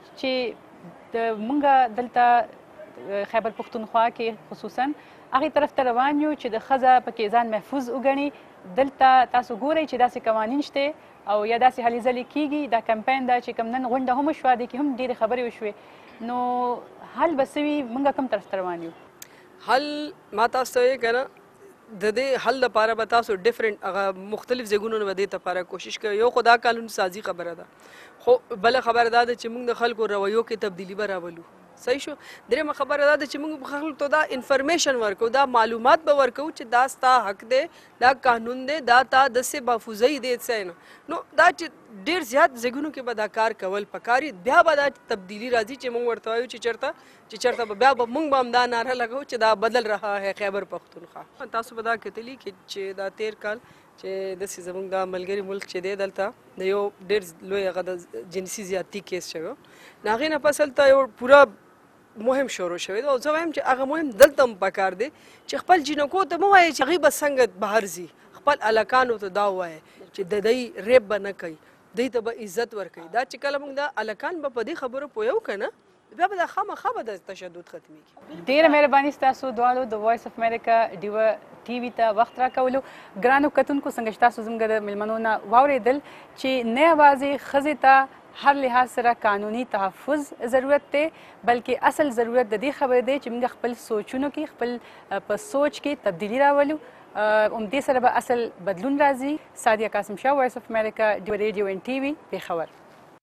چې د مونږ دلته خیبر پښتونخوا کې خصوصا هغې طرف ته روان یو چې د ښځه پکې ځان محفوظ وګڼي. دلته تاسو ګورئ چې داسې قوانین شته او یا داسې هلې ځلې کیږي. دا کمپاین ده چې کوم نن غونډه هم وشوه، دې کې هم ډېرې خبرې وشوې، نو حل به څه وي؟ مونږ کوم طرف ته روان یو؟ حل ما تاسو ته یې که نه د دې حل لپاره به تاسو ډفرنټ هغه مختلف ځایونو نه به دې لپاره کوشش کوئ. یو خو دا قانون سازي خبره ده، خو بله خبره دا ده چې موږ د خلکو رویو کې تبدیلي به راولو. صحیح شو. درېیمه خبره دا ده چې موږ خلکو ته دا انفارمیشن ورکو، دا معلومات به ورکو چې دا ستا حق دی، دا قانون دی، دا تا داسې محفوظۍ دی څه نه. نو دا چې ډېر زیات ځایونو کې به دا کار کول پکار وي، بیا به دا تبدیلي راځي چې موږ ورته وایو چې چېرته به بیا به موږ به هم دا ناره لګو چې دا بدل رها ہے خیبر پښتونخوا. تاسو به دا کتلي چې دا تېر کال چې داسې زموږ دا ملګري ملک چې دی دلته د یو ډېر لوی هغه د جنسي زیاتي کیس شوی، نو هغې نه پس هلته یو پوره مهم شروع شوی دی. او زه وایم چې هغه مهم دلته هم پکار دی چې خپل جینکو ته مه وایئ چې هغوی به څنګه بهر ځي، خپل هلکانو ته دا ووایئ چې د دوی ریپ به نه کوي، دوی ته به عزت ورکوي. دا چې کله موږ دا هلکان به په دې خبرو پوهیو که نه، بیا به دا خامخا به د تشدد ختمیږي. ډېره مهرباني ستاسو دواړو د وایس اف امریکا ډیوه ټي وي ته وخت راکولو. ګرانو کتونکو، څنګه چې تاسو زموږ د میلمنو نه واورېدل چې نه یوازې ښځې ته هر لحاظ سره قانوني تحفظ ضرورت دی، بلکې اصل ضرورت د دې خبرې دی چې موږ خپل سوچونو کې، خپل په سوچ کې تبدیلي راولو. همدې سره به اصل بدلون راځي. سادیه قاسم شاه، وایس اف امریکا، ډیوه ریډیو ان ټي وي، پېښور.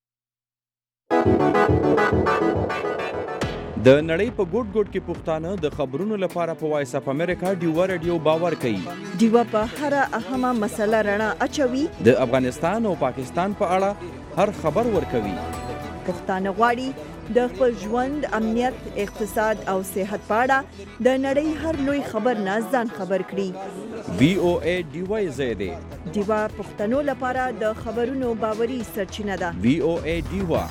د نړۍ په ګوټ ګوټ کې پښتانه د خبرونو لپاره په وایس اف امریکا ډیوه ریډیو باور کوي. ډیوه په هر اهمه مسله رڼا اچوي. د افغانستان او پاکستان په اړه هر خبر ورکوي. پښتانه غواړي د خپل ژوند، امنیت، اقتصاد او صحت په اړه د نړۍ هر لوی خبر نه ځان خبر کړي. VOA ډیوه زیاده ډیوه پښتنو لپاره د خبرونو باوري سرچینه ده. VOA ډیوه.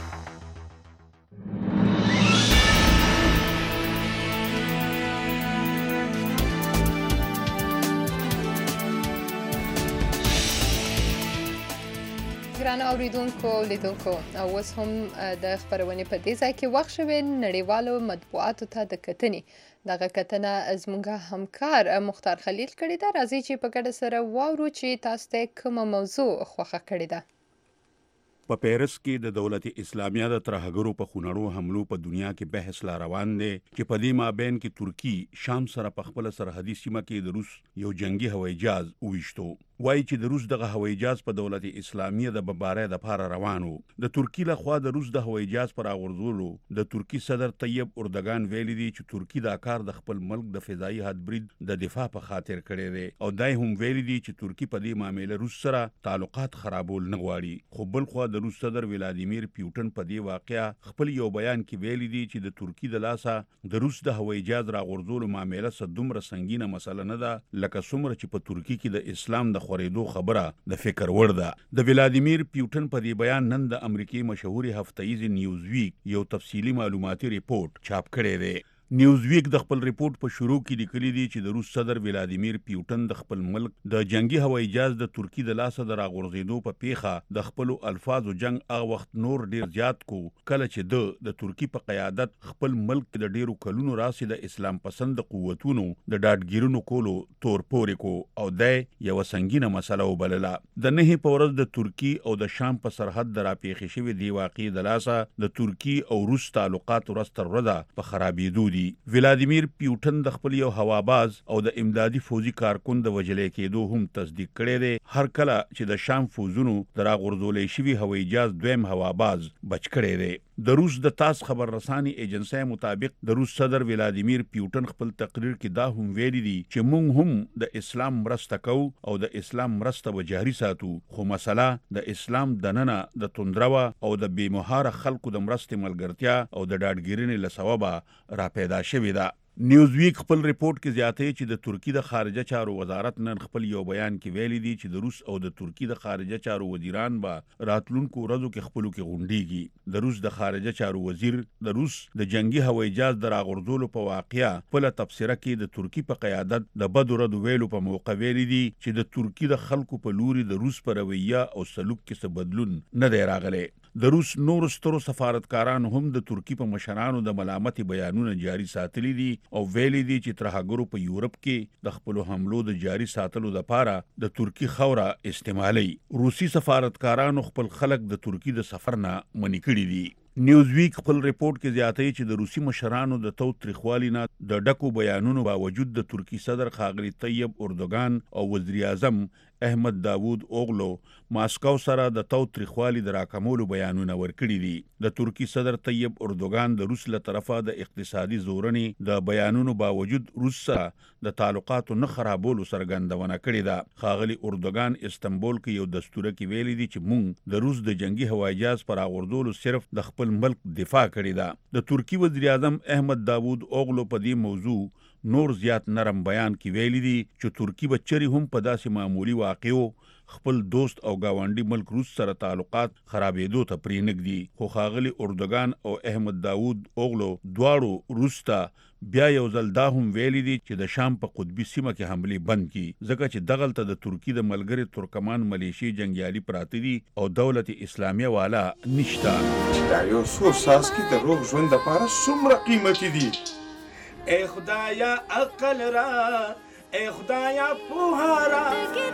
ګرانو اوریدونکو لیدونکو، اوس هم د خپرونې په دې ځای کې وخت شوی نړیوالو مطبوعاتو ته د کتنې. دغه کتنه زموږ همکار مختار خلیل کړې ده. راځئ چې په ګډه سره واورو چې تاسو ته کومه موضوع خوښه کړې ده. په پیرس کې د دولت اسلامیه د ترهګرو په خونړو حملو په دنیا کې بحث لا روان دی چې په دې مابین کې ترکی شام سره په خپل سرحدي سیمه کې د روس یو جنگي هوایي جهاز وویشتو. وایي چې د روس دغه هوایي جهاز په دولت اسلامیه د بمبارۍ دپاره روان و. د ترکی لخوا د روس د هوایي جهاز پر راغورځولو د ترکی صدر طیب اردوګان ویلي دي چې ترکی دا کار د خپل ملک د فضایي حدبرید د دفاع په خاطر کړی دی، او دای هم ویلي دي چې ترکی په دې معامله روس سره تعلقات خرابول نه غواړي. خو بل خوا د روس صدر ولادیمیر پیوټن په دې واقعه خپل یو بیان کې ویلي دي چې د ترکی د لاسه د روس د هوایي جهاز راغورځولو معامله څه دومره سنګینه مسله نه ده لکه څومره چې په ترکی کې د اسلام د خورېدو خبره د فکر وړ ده. د ولادیمیر پیوټن په دې بیان نن د امریکای مشهوري هفتهیز نیوز ویک یو تفصیلی معلوماتي ریپورت چاپ کړی دی. نیوز ویک د خپل ریپورت په شروع کې لیکلي دي چې د روس صدر ولادیمیر پیوټن د خپل ملک د جنگي هوایي جهاز د ترکی د لاسه د راغورځېدو په پیښه د خپل الفاظو جنگ هغه وخت نور ډیر زیات کو کله چې د ترکی په قیادت خپل ملک د ډیرو کلونو راسي د اسلام پسند قوتونو د ډاډګیرونو کولو تور پورې کو او د یو سنگینه مسله وبلله. د نه په ورځ د ترکی او د شام په سرحد د راپېښې شوې دی واقعي د لاسه د ترکی او روس تعلقات ورځ تر ورځه په خرابېدو دي. ولادیمیر پیوټن د خپل یو هواباز او د امدادي فوزي کارکون د وجلې کېدو هم تصدیق کړی دی، هر کله چې د شام فوزونو د راغورځولې شوي هوایي جهاز دویم هواباز بچ کړی دی. د روس د تاس خبررساني ایجنسی مطابق د روس صدر ولادیمیر پیوټن خپل تقریر کې دا هم ویلي دي چې موږ هم د اسلام مرسته کوو او د اسلام مرسته به جاري ساتو، خو مسله د اسلام دننه د توندرو او د بېمهاره خلکو د مرستې ملګرتیا او د ډاډګیرنې له سببه را پیدا شوې ده. نیوزویک خپل ریپورت کې زیاتوي چې د ترکی د خارجه چارو وزارت نن خپل یو بیان کې ویلي دي چې د روس او د ترکی د خارجه چارو وزیران به راتلونکو ورځو کې خپلو کې غونډیږي. د روس د خارجه چارو وزیر د روس د جنگي هوایي جهاز د راغورځولو په واقعه خپل تبصره کې د ترکی په قیادت د بدو ردو ویلو په موقع ویلي دي چې د ترکی د خلکو په لوري د روس په رویه او سلوک کې څه بدلون نه دی راغلی. د روس نور سترو سفارتکارانو هم د ترکی په مشرانو د ملامتي بیانونه جاري ساتلي دي او ویلي دي چې ترهګرو په یورپ کې د خپل حملو د جاري ساتلو لپاره د ترکی خوره استعمالي. روسي سفارتکارانو خپل خلک د ترکی د سفر نه منع کړي دي. نیوزویک خپل ریپورت کې زیاتوي چې د روسي مشرانو د تاوتریخوالي نه د ډکو بیانونو باوجود د ترکی صدر ښاغلي طیب اردوغان او وزیر اعظم احمد داوود اوغلو ماسکو سره د تاوتریخوالي د راکمولو بیانونه ورکړي دي. د ترکی صدر طیب اردوغان د روس له طرفه د اقتصادي زورنې د بیانونو باوجود روس سره د تعلقاتو نه خرابولو څرګندونه کړې ده. ښاغلي اردوغان استنبول کې یو دستوره کې ویلي دي چې موږ د روس د جنگي هوایي جهاز پر راغورځولو صرف د خپل ملک دفاع کړې ده. د ترکی وزیر اعظم احمد داوود اوغلو په دې موضوع نور زیات نرم بیان کې ویلي دي چې ترکی به چری هم په داسې معمولی واقعو خپل دوست او گاونډي ملک روس سره تعلقات خرابېدو ته پرېنږدي. خو ښاغلي اردوغان او احمد داوود اوغلو دواړو روس ته بیا یو ځل دا هم ویلي دي چې د شام په قطبي سیمه کې حملې بند کړي، ځکه چې دغلته د ترکی د ملګري ترکمان ملیشي جنګیالي پراته دي او دولت اسلامیه والا نشته. دا یو څو ساسکي د روغ ژوند لپاره څومره قیمتي دي. ای خدایا عقل را، ای خدایا پوها را،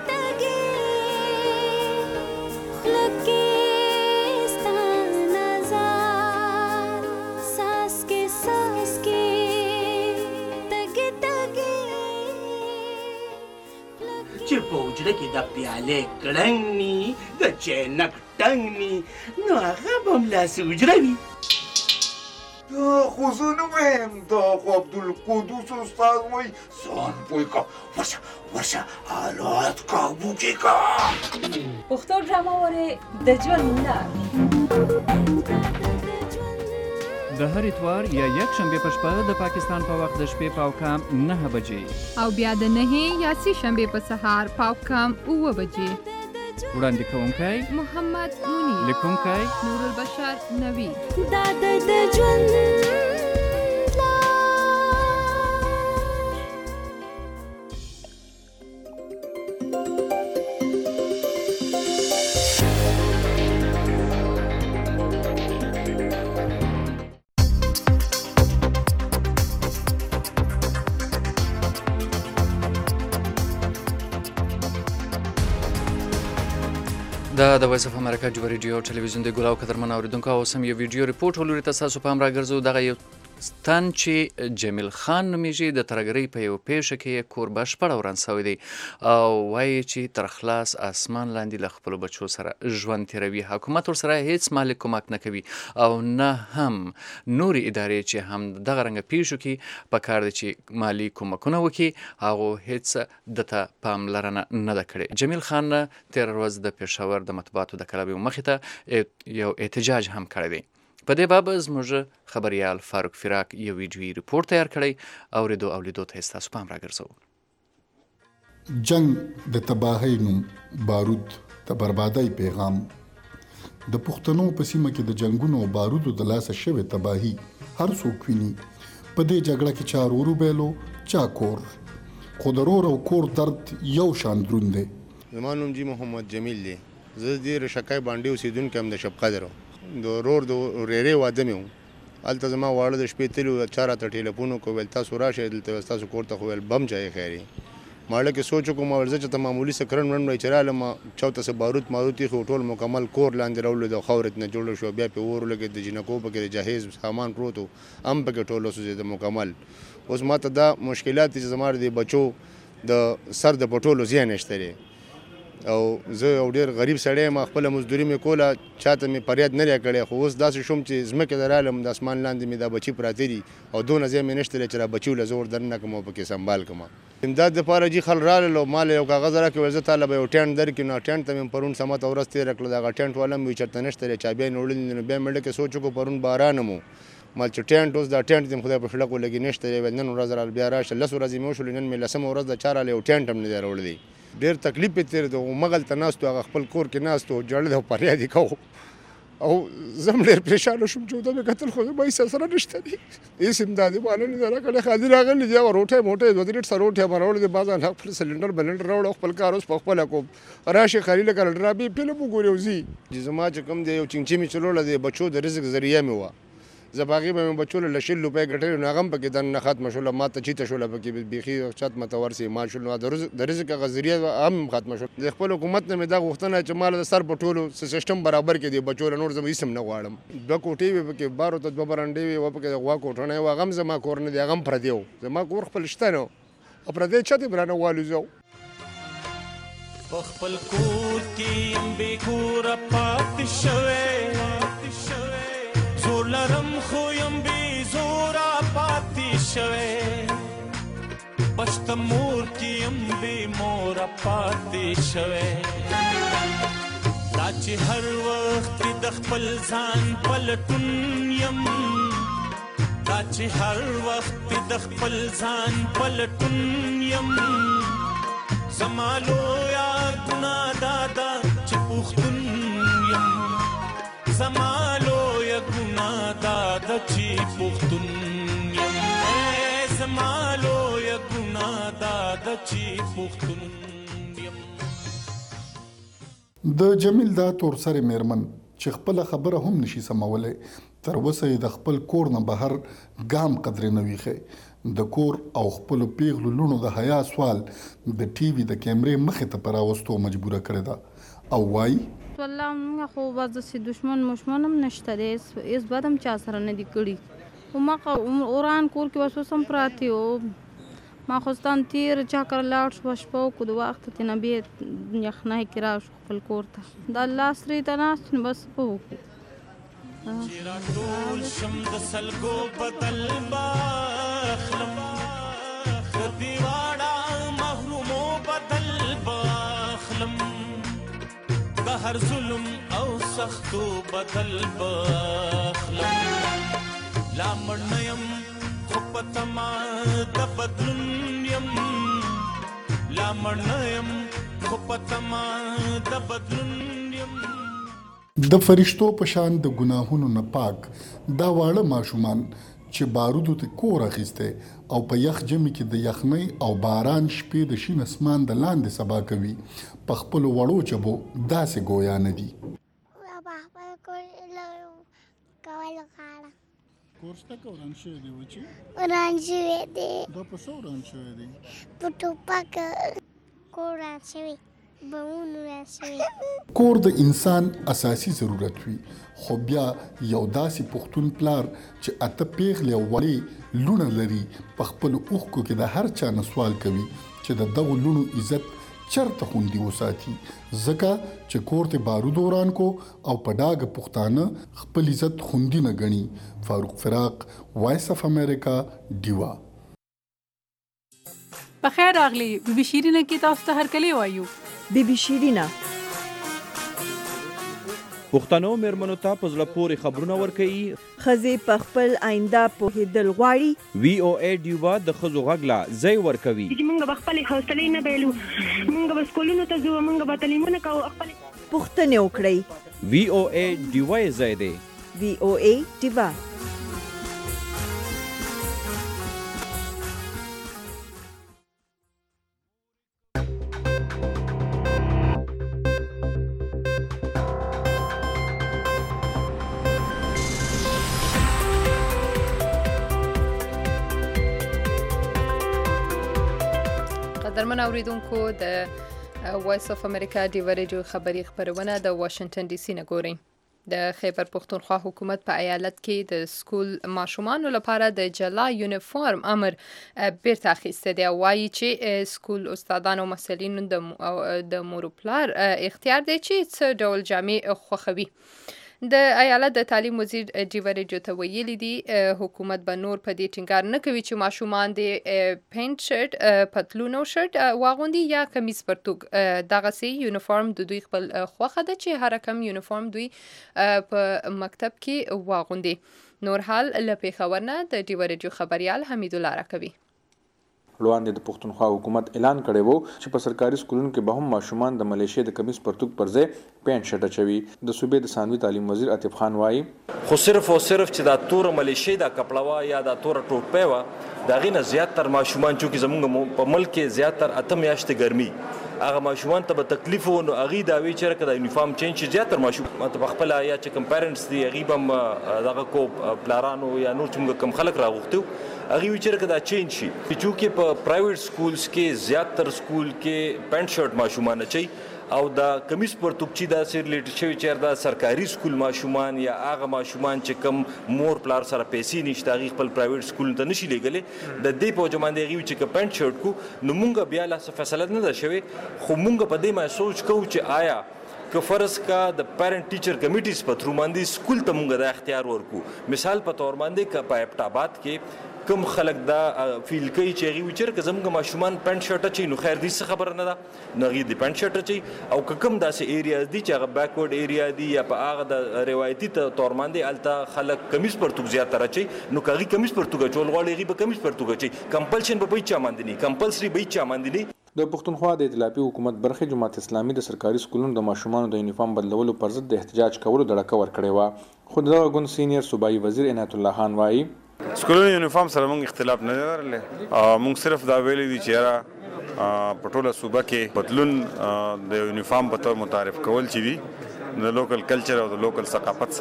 چې په حجره کې د پیالې کړنګ ني د چینک ټنګ ني نو هغه به هملاسې حجره وي. دا خو زه نه وایم، دا خو عبدالقدوس استاد وایي ځان پوه که ورشه حالات کابو کې که. پښتو ډرامه وارې د ژوند لار د هر اتوار یا یک شنبه په شپه د پاکستان په وخت د شپې پاوکام 9 بجې او بیا د 9 یا 3 شنبه په سهار پاوکام 9 بجې. وړاندې کوونکی محمد مونی، لیکونکی نور البشر نوی. دا د ژوند د وایس اف امریکا جوړ ریډیو ټلویزیون د ګلاو قدرمن اوریدونکو او سم یو ویډیو ریپورت ولوري تاسو په امر راګرځو دغه یو ستن چې جمیل خان نومیږي د ترګرۍ په یو پیښه کې کور بشپړ وران شوی دی او وایي چې تر خلاص اسمان لاندې له خپل بچو سره ژوند تیروي. حکومت ورسره هیڅ مالی کومک نه کوي او نه هم نوري ادارې چې هم دغه رنګ پیښو کې په کار دي چې مالی کومکونه وکړي هغه هیڅ دته پاملرنه نه ده کړې. جمیل خان تیر ورځ د پېښور د مطبوعاتو د کلب مخې ته یو احتجاج هم کړی دی. په دې باب زموږ خبريال فاروق فراق یو ویډیوي ریپورت تیار کړی او ریدو او لیدو ته تاسو پام راګرځو. جنگ د تباہی نوم، بارود د بربادۍ پیغام. د پښتنو په سیمه کې د جنگونو او بارودو د لاسه شوې تباہی هر څوک ویني. په دې جګړه کې چا ورو بیلو چا کور، خو د رور او کور درد یو شان دروند دی. زما نوم جی محمد جمیل دی. زه د رشکای باندې اوسیدونکی ام د شب قدر د رور د ریری واده مې و. هلته زما واړه د شپې تلي چا راته ټلیفون وکړو ویل تاسو راشئ دلته ستاسو کور ته خو ویل بم چای خیري. ماړه کې سوچ وکړو ما ورځه چې ته معمولي څه کړن ورنډی چې رالم چاته څه باروت ماروت ایښي ټول مکمل کور لاندې راوړلو د خاورې نه جوړ شو. بیا پې اور ولګېد د جینکو پکې د جهیز سامان پروت و هم پکې ټول وسوځېده مکمل. اوس ما ته دا مشکلات چې زما د بچو د سر د پټولو زیان نشته دی. او زه یو ډېر غریب سړی یم خپله مزدوري مې کوله چاته مې فریاد نه دی کړی خو اوس داسې شوم چې ځمکې ته رالم د اسمان لاندې مې دا بچي پراته دي او دونه ځای مې نشته دی چې را بچي له زه ور دننه کړم او پکې سنبال کړم امداد دپاره جي خل رالل او ما له یو کاغذ راکړی ویل زه تاله به یو ټینټ درکړي نو ټینټ ته مې پرون سمته ورځ تېره کړله د هغه ټینټ والا مې وي چېرته نشته دی چابیانې وړلي دي نو بیا مې ډکې سوچ وکړو پرون باران مو مال چې ټینټ اوس دا ټینټ دې خدای په شلکو لګي نشته دی ویل نن ورځ راله بیا راشه 10 ورځې مې وشولې نن مې 10مه ورځ د چا راله یو ټینټ هم نه دی راوړلی ډېر تکلیف یې تېر دی مغلته ناست و هغه خپل کور کې ناست و ژړل او فریاد یې کوو او زه هم ډېر پریشانه شوم چې ورته مې کتل خو زما هېڅ سره نشته دي هېڅ امدادي ماله نه دی راکړی خالي راغلی دي هغه روټۍ موټۍ 2 لیټ سره روټۍ به راوړی دي بعضان خپل سلنډر بلنډر راوړه خپل کار اوس په خپله کوم راشي خالي لکه ډرابې فلم وګوري او ځي چې زما چې کوم دی یو چینچي مې چلوله دی بچو د رزق ذریعه مې وه زه په هغې به مې بچو له 100 روپۍ ګټلې نو هغه هم پکې دننه ختمه شوله ما ته چیته شوله پکې بیخي چت مته ورسې ما شول نو د رزق هغه ذریعه هم ختمه شول د خپل حکومت نه مې دا غوښتنه چې ما له سر په ټولو سیسټم برابر کړي دی بچو له نور زه هېڅ هم نه غواړم 2 کوټې وې پکې بارو ته 2 برنډې وې و پکې د غوا کوټڼی و هغه هم زما کور نه دی هغه هم پردی و زما کور خپل شته نه او پردی چا دې برانه والوځو په خپل کور کې یم بې کوره پاتې شوی زور لرم خو یم بې زوره پاتې شوی پشته مور کې یم بې موره پاتې شوی دا چې هر وخت د خپل ځان پلټون یم دا چې هر وخت د خپل ځان پلټون یم زما لویه ګناه دا ده چې پښتون یم زما لویه ګناه دا ده چې پښتون یم زما لویه ګناه دا ده چې پښتون یم د جمیل دا تورسرې میرمن چې خپله خبره هم نشي سمولی تر اوسه یې د خپل کور نه بهر ګام قدرې نه ویښی د کور او خپلو پیغلو لوڼو د حیا سوال د ټي وي د کیمرې مخې ته په راوستو مجبوره کړې ده او وایي والله موږ خو بس داسې دشمن هم نشته دی هېڅ بد هم چا سره نه دي کړي خو ما اوران کور کې بس اوس هم پراته وو ماخوستان تېر چا کره لاړ شوه شپه وکړو د وخته تېنه بیا یخنۍ کې راشو خپل کور ته د الله سرې ته ناست نو بس په وکړو چې راټول شم د سلګو بدل باخلم د دیواړه محرومو بدل باخلم د هر ظلم او سختو بدل باخلم لا مړ نه یم خو په تما د بدلون یم لا مړ نه یم خو په تما د بدلون یم د فرشتو په شان د ګناهونو نه پاک دا واړه ماشومان چې بارودو ته کور اخیسته او په یخ جمی کې د یخنۍ او باران شپې د شین اسمان د لاندې سبا کوي په خپل وړو چبو داسې ګویا نه دي کورسته کوران شوی دی وچی وران شوی دی دا په څو وران شوی دی په ټوپک کوران شوی کور د انسان اساسي ضرورت وي خو بیا یو داسې پښتون پلار چې اته پیغلې او وړې لونه لري په خپلو اوښکو کې د هر چا نه سوال کوي چې د دغو لونو عزت چرته خوندي وساتي ځکه چې کور ته بارود وران کو او په ډاګه پښتانه خپل عزت خوندي نه ګڼي فاروق فراق وایس اف امریکا ډیوا بخیر راغلی بی بی شیرینه کې تاسو ته هرکلی وایو بی بی شیرینه پښتنو میرمنو ته په زړه پورې خبرونه ورکوي ښځې په خپل آینده پوهېدل غواړي وی او ای ډیوا د ښځو غږ لا ځای ورکوي موږ به خپلې حوصلې نه بایلو موږ به سکولونو ته ځو موږ به تعلیمونه کوو پوښتنې وکړئ وی او ای ډیوا یې ځای دی وی او ای ډیوا قدرمن اوریدونکو د وایس اف امریکا ډیوا رادیو خبری خبرونه د واشنگټن ډي سي نه ګورئ د خیبر پختونخوا حکومت په ایالت کې د سکول ماشومانو لپاره د جلا یونیفورم امر بیرته اخیستی دی. وایي چې سکول استادان او محصلینو د مور و پلار اختیار دی چې څه ډول جامې خوښوي. د ایالت د تعلیم وزیر ډیوه ریډیو ته ویلي دي حکومت به نور په دې ټینګار نه کوي چې ماشومان د پینټ شرټ پتلون او شرټ واغوندي یا کمیس پرتوګ. دغسې یونیفورم د دوی خپل خوښه ده چې هر کم یونیفورم دوی په مکتب کې واغوندي. نور حال له پېښور نه د ډیوه ریډیو خبریال حمیدالله راکوي. وړاندې د پښتونخوا حکومت اعلان کړی وو چې په سرکاري سکولونو کې به هم ماشومان د ملیشیا د کمیس پرتوګ پر ځای پینټ شرټ اچوي. د صوبې د ثانوي تعلیم وزیر عاطف خان وایي خو صرف او صرف چې دا تور ملیشیا د کپړوا یا د تور ټوپۍ وه د هغې نه زیاتر ماشومان چونکې زموږ په ملک کې زیاتر 8 میاشتې ګرمي هغه ماشومان ته به تکلیف و نو هغې دا وی چې که د یونیفارم چینج شي زیاتر ماشومان ته پخپله یا چې کوم پیرنټس دي هغې به هم دغه کو پلارانو یا نور چې موږ کوم خلک راغوښتي هغې وی چې که دا چینج شي چونکې په پرایویټ سکولز کې زیاتر سکول کې پینټ شرټ ماشومان اچوي او د کمیس پرتوګ چې داسې ریلیټډ شوي چې دا سرکاري سکول ماشومان یا هغه ماشومان چې کم مور پلار سره پیسې نشته هغې خپل پرایویټ سکولونو ته نشي لیږلی د دې په وجه باندې هغې چې که پینټ شرټ کو نو مونږ بیا لا څه فیصله نه ده شوې خو مونږ په دې باندې سوچ کوو چې آیا که فرض کا د پیرنټ ټیچر کمیټیز په تھرو باندې سکول ته مونږ دا اختیار ورکو. مثال په تور باندې که په ایبټ آباد کې کم خلک دا فیل کوي چې هغې وي چې که زموږ ماشومان پینټ شرټ اچوي نو خیر دې څه خبره نه ده نو هغې د پینټ شرټ اچوي او که کوم داسې ایریاز دي چې هغه بیکورډ ایریا دي یا په هغه د روایتي تور باندې هلته خلک کمیس پرتوګ زیاتره اچوي نو که هغې کمیس پرتوګ اچول غواړي هغې به کمیس پرتوګ اچوي. کمپلشن به هیچ چا باندې نه کمپلسري به هیچ چا باندې نه. د پښتونخوا د ائتلافي حکومت برخې جماعت اسلامي د سرکاري سکولونو د ماشومانو د یونیفارم بدلولو پر ضد د احتجاج کولو دړکه ورکړې وه. خو دغه ګوند سینیر صوبایي وزیر عنایت الله خان وایي سکولونو یونیفارم سره موږ اختلاف نه لرلی موږ صرف دا ویلی دي چې یاره په ټوله صوبه کې بدلون د یونیفارم په طور متعارف کول چې دي د لوکل کلچر او د لوکل ثقافت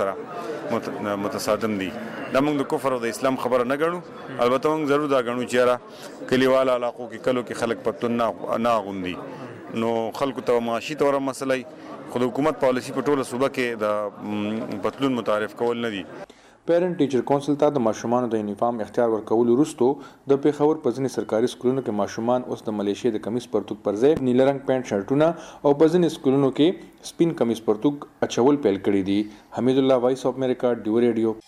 سره متصادم دي. دا موږ د کفر او د اسلام خبره نه ګڼو البته موږ ضرور دا ګڼو چې یاره کلیوالو علاقو کې کلو کې خلک پتلون نه اغوندي نو خلکو ته معاشي طوره مسله خو د حکومت پالیسي په ټوله صوبه کې د پتلون متعارف کول نه دي. پیرنټ ټیچر کونسل ته د ماشومانو د یونیفارم اختیار ورکولو وروسته د پېښور په ځینې سرکاري سکولونو کې ماشومان اوس د ملیشیا د کمیس پرتوګ پر ځای نیله رنګ پینټ شرټونه او په ځینې سکولونو کې سپین کمیس پرتوګ اچول پیل کړي دي. حمیدالله وایس اف امریکا ډیو ریډیو.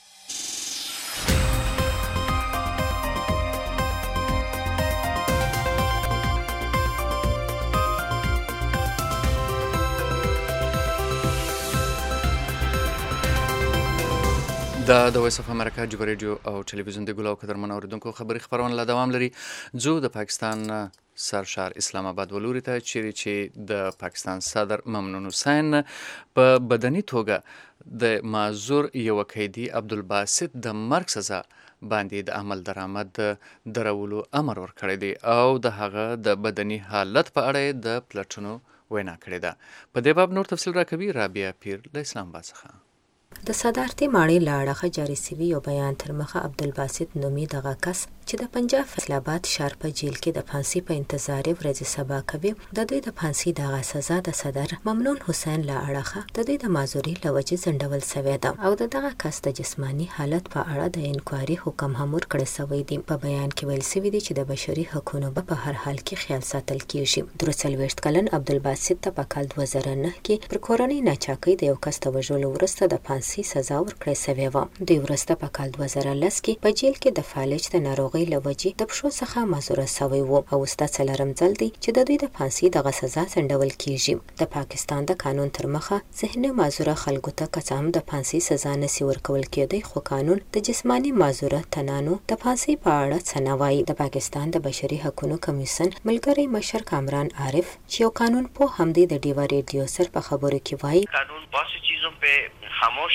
د وایس اف امریکا ډیو ریډیو او ټلویزیون د ګلو قدرمن اوریدونکو خبري خبرونه لا دوام لري. زه د پاکستان سرشار اسلام آباد ولوري ته چې د پاکستان صدر ممنون حسین په بدني توګه د معذور یو قیدي عبدالباسط د مرګ سزا باندې د عمل درآمد درولو امر ورکړی دی او د هغه د بدني حالت په اړه د پلټنو وینا کړې ده. په دې باب نور تفصیل راکوي رابعه پیر له اسلام آباد څخه. د صدارتي ماڼۍ له اړخه جاري سوي یو بیان تر مخه عبدالباسط نومي دغه کس چې د پنجاب فیصل آباد ښار په جیل کې د پھانسي په انتظار ورځې سبا کوي د دوی د پھانسي دغه سزا د صدر ممنون حسین له اړخه د دوی د معذوري له وجې ځنډول سوی ده او د دغه کس د جسماني حالت په اړه د انکوایري حکم هم ورکړی سوی دی. په بیان کې ویل سوي دي چې د بشري حقونو به په هر حال کې خیال ساتل کیږي. 43 کلن عبدالباسط ته په کال 2009 کې پر کورنۍ ناچاکۍ د یو کس د وژلو وروسته د پھانسي سزا ورکړی سوی وه. دوی وروسته په کال 2010 کې په جیل کې د فالج د ناروغۍ له وجې د پښو څخه معذوره سوی و او اوس دا څلورم ځل دی چې د دوی د پھانسي دغه سزا ځنډول کیږي. د پاکستان د قانون تر مخه ذهني معذوره خلکو ته که څه هم د پھانسي سزا نسی ورکول کېدی خو قانون د جسماني معذوره تنانو د پھانسي په اړه څه نه وایي. د پاکستان د بشري حقوقو کمیسن ملګری مشر کامران عارف چې یو قانون پوه هم دی د ډیوا ریډیو سره په خبرو کې وایي قانون बहुत सी चीजों पे खामोश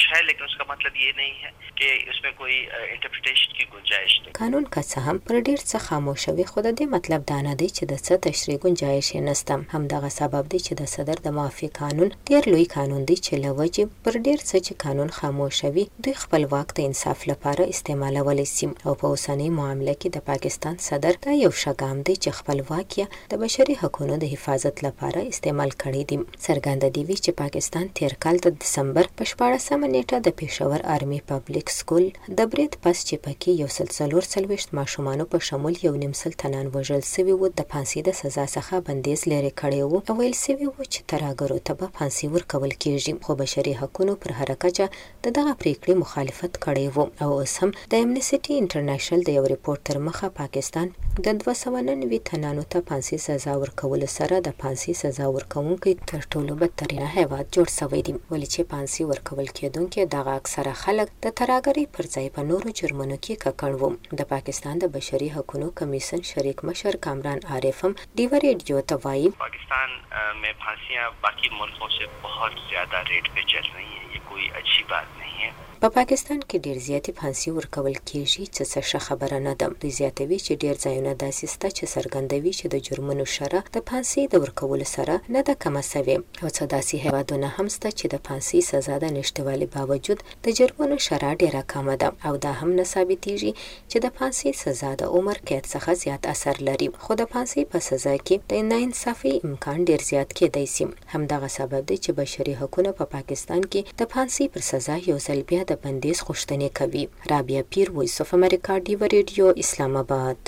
है, लेकिन उसका मतलब ये नहीं है कि उसमें कोई इंटरप्रिटेशन की गुंजाइश नहीं. قانون که څه هم پر ډیر څه خاموشه وي، خو د دې مطلب دا نه دی چې د څه تشریح گنجایش یې نشته. همدغه سبب دی چې د صدر د معافي قانون ډیر لوی قانون دی چې له وجې پر ډیر څه چې قانون خاموشه وي دوی خپل واک د انصاف لپاره استعمالولی سي. او په اوسنۍ معامله کې د پاکستان صدر دا یو ښه ګام دی چې خپل واک یې د بشري حقوقو د حفاظت لپاره استعمال کړی دی. څرګنده دی چې پاکستان تیر کال د دسمبر په 14مه نیټه د پېښور آرمي پبلک سکول د برید پس چې پکې 140 ماشومانو په شمول 1.5 تنان وژل سوي وو د پانسي د سزا څخه بندیز لري کړی وو او ویل سوي وو چې ترهګرو ته به پانسي ورکول کیږي. خو بشري حقوقو پر حرکت دغه پریکړې مخالفت کړی وو او اوس هم د امنیسټي انټرنیشنل د یو ریپورت تر مخه پاکستان د 299 تنانو ته پانسي سزا ورکول سره د پانسي سزا ورکوونکي تر ټولو بدترین هیواد جوړ شوی دی. ولې چې پانسي ورکول کېدونکي دغه اکثره خلک د ترهګرۍ پر ځای په نورو جرمونو کې ککړ وو. د پاکستان د بشري حقوقو کمیشن شریک مشر کامران عارف هم ډیو ریډیو ته وایي पाकिस्तान में फांसियां बाकी मुल्कों से बहुत ज्यादा रेट पे चल रही हैं. ये कोई अच्छी बात नहीं है. په پاکستان کې ډیر زیاتې پانسي ورکول کیږي چې څه خبره نه ده. دوی زیاتوي چې ډیر ځایونه داسې شته چې څرګندوي چې د جرمونو شره د پانسي د ورکولو سره نه ده کمه شوې او څه داسې هیوادونه هم شته چې د پانسي سزا د نشټوالي باوجود د جرمونو شره ډیره کمه ده او دا هم نه ثابتېږي چې د پانسي سزا د عمر قید څخه زیات اثر لري. خو د پانسي په سزا کې د ناانصافي امکان ډیر زیات کېدای شي. همدغه سبب دی چې بشري حقوقو په پاکستان کې د پانسي پر سزا یو ځل بیا د بندیز غوښتنې کوي. رابعه پیر، وایس اف امریکا، ډیو ریډیو، اسلام آباد.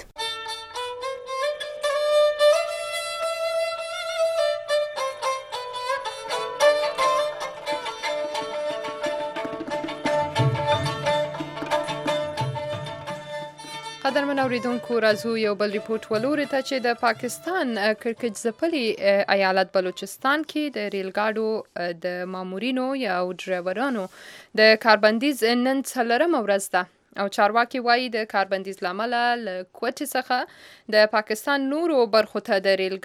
قدرمن اوریدونکو، راځو یو بل ریپورت ولوري ته چې د پاکستان کرکج ځپلي ایالت بلوچستان کې د ریل ګاډو د مامورینو یا ډرایورانو د کاربندیز نن څلورمه ورځ ده او چارواکي وایي د کاربندیز لامل له کوټې څخه د پاکستان نورو برخو ته د ریل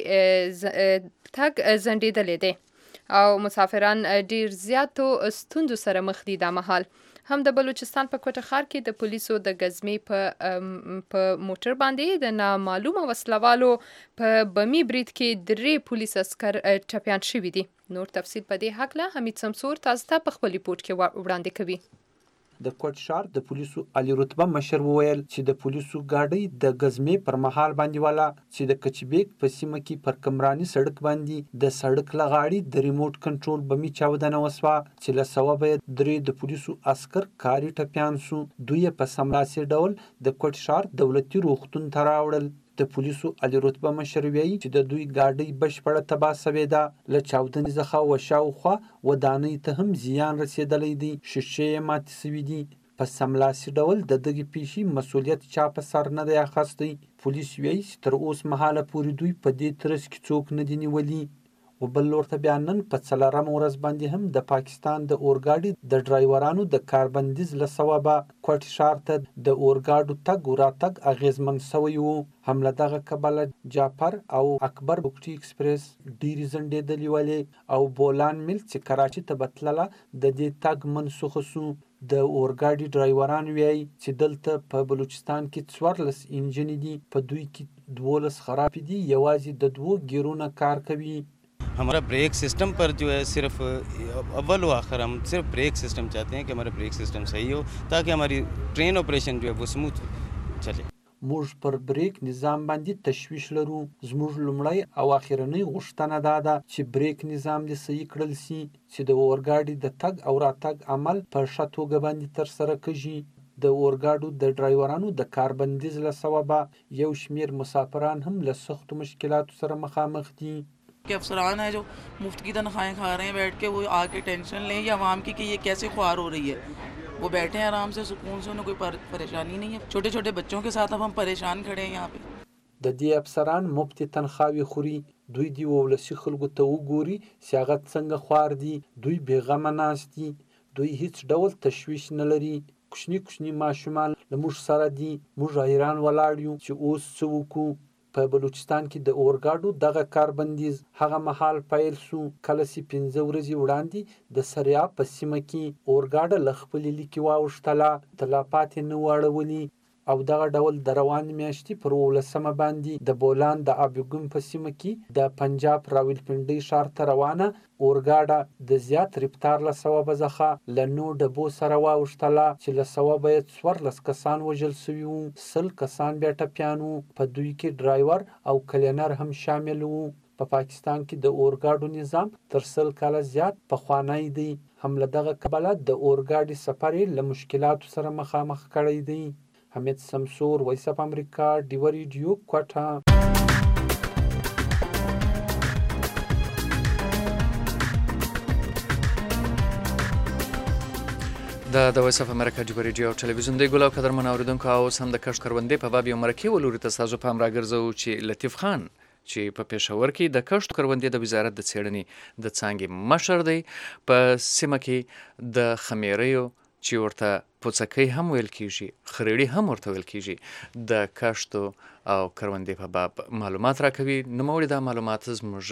ګاډي تګ ځنډېدلی دی او مسافران ډیر زیاتو ستونزو سره مخ دي. دا مهال هم د بلوچستان په کوټه ښار کې د پولیسو د غزمې په موټر باندې د نامعلومه وسلوالو په بمي برید کې 3 پولیس عسکر ټپیان شوي دي. نور تفصیل په دې هکله حمید سمسور تاسو ته په خپل ریپورت کې وړاندې کوي. د کوټ شهر د پولیسو علي رتبه مشر وویل چې د پولیسو گاډي د غزمې پر مهال باندې والا چې د کچبیک په سیمه کې پر کمرانی سړک باندې د سړک لغاړي د ریموټ کنټرول بمی چاودنه وسوه چې له سبب درې د پولیسو عسكر کاری ټپیان سو. دوی په سملاسي ډول د کوټ شهر دولتي روغتون ته راوړل. د پولیسو علي رتبه مشر وایي چې د دوی گاډي بشپړه تباه شوې ده. له چاودنې څخه وشاوخوا ودانۍ ته هم زیان رسېدلی دی. شیشې یې ماتې شوي دي. په سملاسي ډول د دغې پیښې مسؤلیت چا په سر نه دی اخیستی. پولیس وایي چې تر اوس مهاله پورې دوی په دې ترڅ کې څوک نه دي نیولي. وبل لورته بیا نن په 4مه ورځ باندې هم د پاکستان د اورګاډي د ډرایورانو د کاربندیز له سببه کوټ شهر ته د اورګاډو تګ راتګ اغیزمن شوی وو. هم له دغه کبله جعفر او اکبر بوکټي ایکسپریس ډیرې ځنډېدلې ولې او بولان میل چې کراچي ته بتلله د دې تګ منسوخ سو. د اورګاډي ډرایوران وایي چې دلته په بلوچستان کې 14 انجن دي، په دوی کې 12 خراب دي، یوازې د 2 ګیرونه کار کوي. हमारा ब्रेक सिस्टम पर जो है सिर्फ अव्वल व आखिर हम सिर्फ ब्रेक सिस्टम चाहते हैं कि हमारा ब्रेक सिस्टम सही हो ताकि हमारी ट्रेन ऑपरेशन जो है वो स्मूथ चले. موږ پر بریک نظام باندې تشویش لرو. زموږ لومړی او اخرنۍ غوښتنه دا ده چې بریک نظام دې صحیح کړل سي چې د اورګاډي د تګ او راتګ عمل په ښه توګه باندې ترسره کړي. د اورګاډو د ډرایورانو د کاربندیز له سببه یو شمیر مسافران هم له سختو مشکلاتو سره مخامخ دي. के अफसरान हैं जो मुफ्त की तनख्वाहें खा रहे हैं बैठ के, वो आके टेंशन लें या आवाम की कि ये कैसे ख्वार हो रही है. वो बैठे हैं आराम से सुकून से, उन्हें कोई परेशानी नहीं है. छोटे छोटे बच्चों के साथ अब हम परेशान खड़े हैं यहाँ पे. د دې افسران مفت تنخواوي خوري. دوی دی ولسی خلکو ته وګوري چې هغه څنګه خوار دي. دوی بیغمه ناست دي. دوی هیڅ ډول تشویش نه لري. کوچني ماشومان له موږ سره دي. موږ حیران ولاړ یو چې اوس څه وکړو. په بلوچستان کې د اورګاډو دغه کار بندیز هغه مهال پیل سو کله چې 15 ورځې وړاندې د سریاب په سیمه کې اورګاډه له خپلې لیکې واوښتله تلافات یې نه واړولي او دغه ډول د روانې میاشتې پر 18 باندې د بولان د ابيګون په سیمه کې د پنجاب راولپنډۍ ښار ته روانه اورګاډه د زیات رفتار له سببه څخه له 9 ډبو سره واوښتله چې له سببه یې 14 کسان وژل شوي وو 100 کسان بیا ټپیان وو په دوی کې ډرایور او کلینر هم شامل وو په پاکستان کې د اورګاډو نظام تر 100 کاله زیات پخوانی دی هم له دغه کبله د اورګاډي سفر له مشکلاتو سره مخامخ کړی دی حمید سمسور وایس اف امریکا ډیو ریډیو کوټه د وایس اف امریکا ډیو ریډیو ټلویزیون دی ګل او قدرمن اوریدونکو او سم د کښت کروندې په باب یو مرکه ولوري ته تاسو پام راګرځو چې لطیف خان چې په پېښور کې د کښت کروندې د وزارت د څېړنې د څانګې مشر دی په سیمه کې د خمیریو چې ورته پوڅکۍ هم ویل کیږي خریړي هم ورته ویل کیږي د کښتو او کروندې په باب معلومات راکوي نوموړي دا معلومات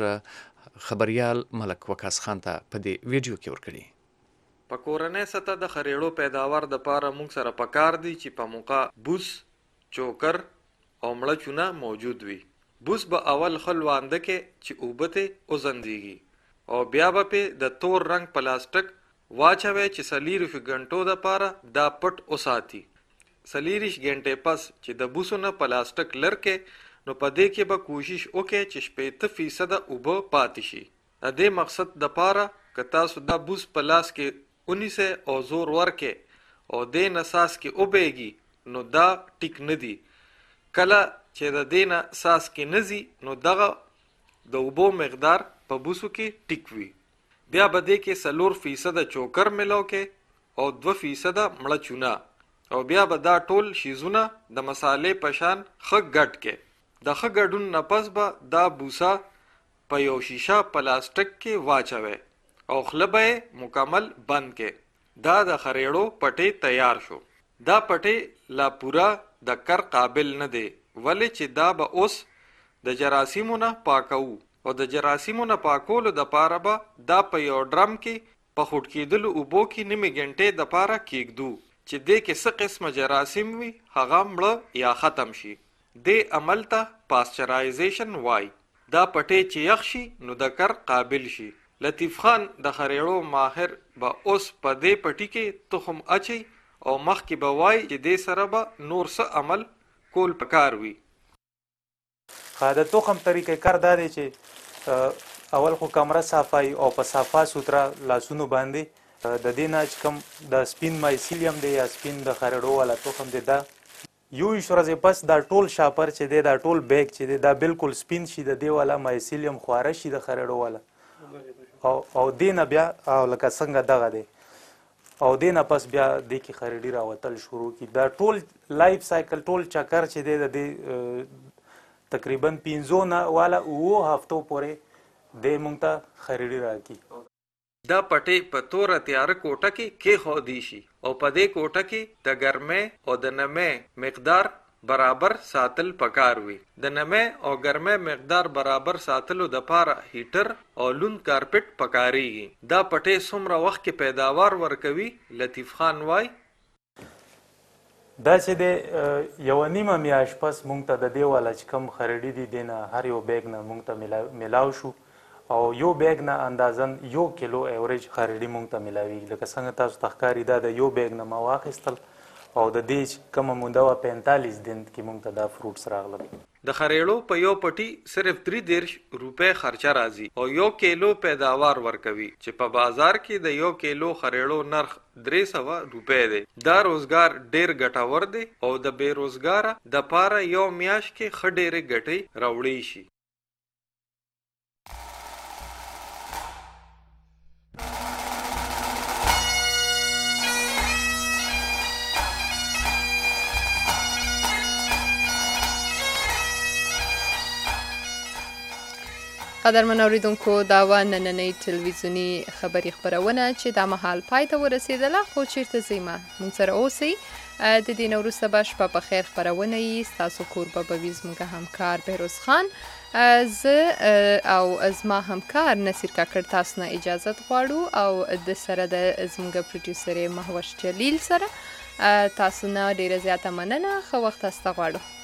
زموږ خبريال ملک وکاس خان ته په دې ویډیو کې ورکړي په کورنۍ سطح د خریړو پیداوار د پاره موږ سره پکار دي چې په موقع بوس چوکر او مړه چونه موجود وي بوس به اول خل وانده کې چې اوبته اوزنديږي او بیا به په د تور رنگ پلاستیک واچوي چې سلیریش غنټو د پاره دا پټ اوساتي سلیریش غنټه پس چې د بوسونه پلاستیک لرکه نو پدې کې به کوشش وکړي چې 70% اوبه پاتې شي د دې مقصد د پاره کتا سودا بوس پلاس کې 19 او زور ورکه او د نساس کې اوبېږي نو دا ټیک ندي کله چې د دینه ساس کې نزي نو دغه د اوبو مقدار په بوسو کې ټیک وي بیا بده کې 4% چوکر ملو کې او 2% مړه چونه او بیا به دا ټول شیزونه د مصالې پشان خګ ګټ کې د خګ ګډون نه پس به دا بوسا په یو شیشه پلاستیک کې واچوي او خلبه مکمل بند کې دا د خریړو پټي تیار شو دا پټي لا پورا د کر قابل نه دی ولې چې دا به اوس د جراثیمونه پاکو او د جراثیمونه پاکولو د پاره به دا په یو ډرم کې په خټ کېدلو اوبو کې نیمه غنټه د پاره کېږدو چې دې کې څه قسمه جراثیم وي هغه مړه یا ختم شي د عمل ته پاسچرایزیشن وای دا پټي چې یخ شي نو د کر قابل شي لطیف خان د خریړو ماهر به اوس په دې پټي کې تخم اچي او مخ کې به وای چې دې سره به نور څه عمل کول پکار وي د تخم طریقې کار دا دی چې اول خو کمره صافای او په صافه سوتره لاسونو باندې د دې نه چې کوم د سپین مایسیلیم دی یا سپین د خریړو والا تخم دی دا یو ورځې پس دا ټول شاپر چې دی دا ټول بیگ چې دی دا بالکل سپین شي د دې والا مایسیلیم خواره شي د خریړو والا او دې نه بیا لکه څنګه دغه دی او دې نه پس بیا دې کې خریړي راوتل شروع کی دا ټول لایف سایکل ټول چکر چې دی د دې تقریبا 15 نه والا او هفتو پورې د مونږ ته خریړي راکی دا پټي په تور تیار کوټه کې خو دی شي او په دې کوټه کې د ګرمه او د نمه مقدار برابر ساتل پکار وي د نمه او ګرمه مقدار برابر ساتلو د پاره هیټر او لون کارپټ پکاريږي دا پټي څومره وخت کې پیداوار ورکوي لطیف خان وای دا چې د یو نیمه میاشت پس مونږ ته د دې والا چې کوم خریډي دي دینه هر یو بیگ نه مونږ ته ملاو شو او یو بیگ نه اندازن 1 کیلو ایوریج خریډي مونږ ته ملاوي لکه څنګه تاسو تخکاری دا د یو بیگ نه ما واخیستل او د دې کومه مونده 45 دن کې مونږ ته دا فروټس راغلل د خریړو په یو پټي صرف 3 روپے خرچه راځي او 1 کیلو پیداوار ورکوي چې په بازار کې د 1 کیلو خریړو نرخ 300 روپے دی دا روزګار ډیر ګټور دی او د بیروزګار د پاره یو میاش کې خډېره ګټي راوړي شي قدرمن اوریدونکو دا و نننۍ ټلویزیوني خبري خبرونه چې دا مهال پای ته ورسېدله خو چیرته زیمه موږ سره اوسئ د دې نه وروسته به شپه په خیر خپرونه یي ستاسو کوربه به وي زموږ همکار بهروز خان زه او زما همکار نصیر کاکړ تاسو نه اجازت غواړو او د سره د زموږ پروډیوسر مهوش جلیل سره تاسو نه ډیره زیاته مننه ښه وخت تاسو ته غواړو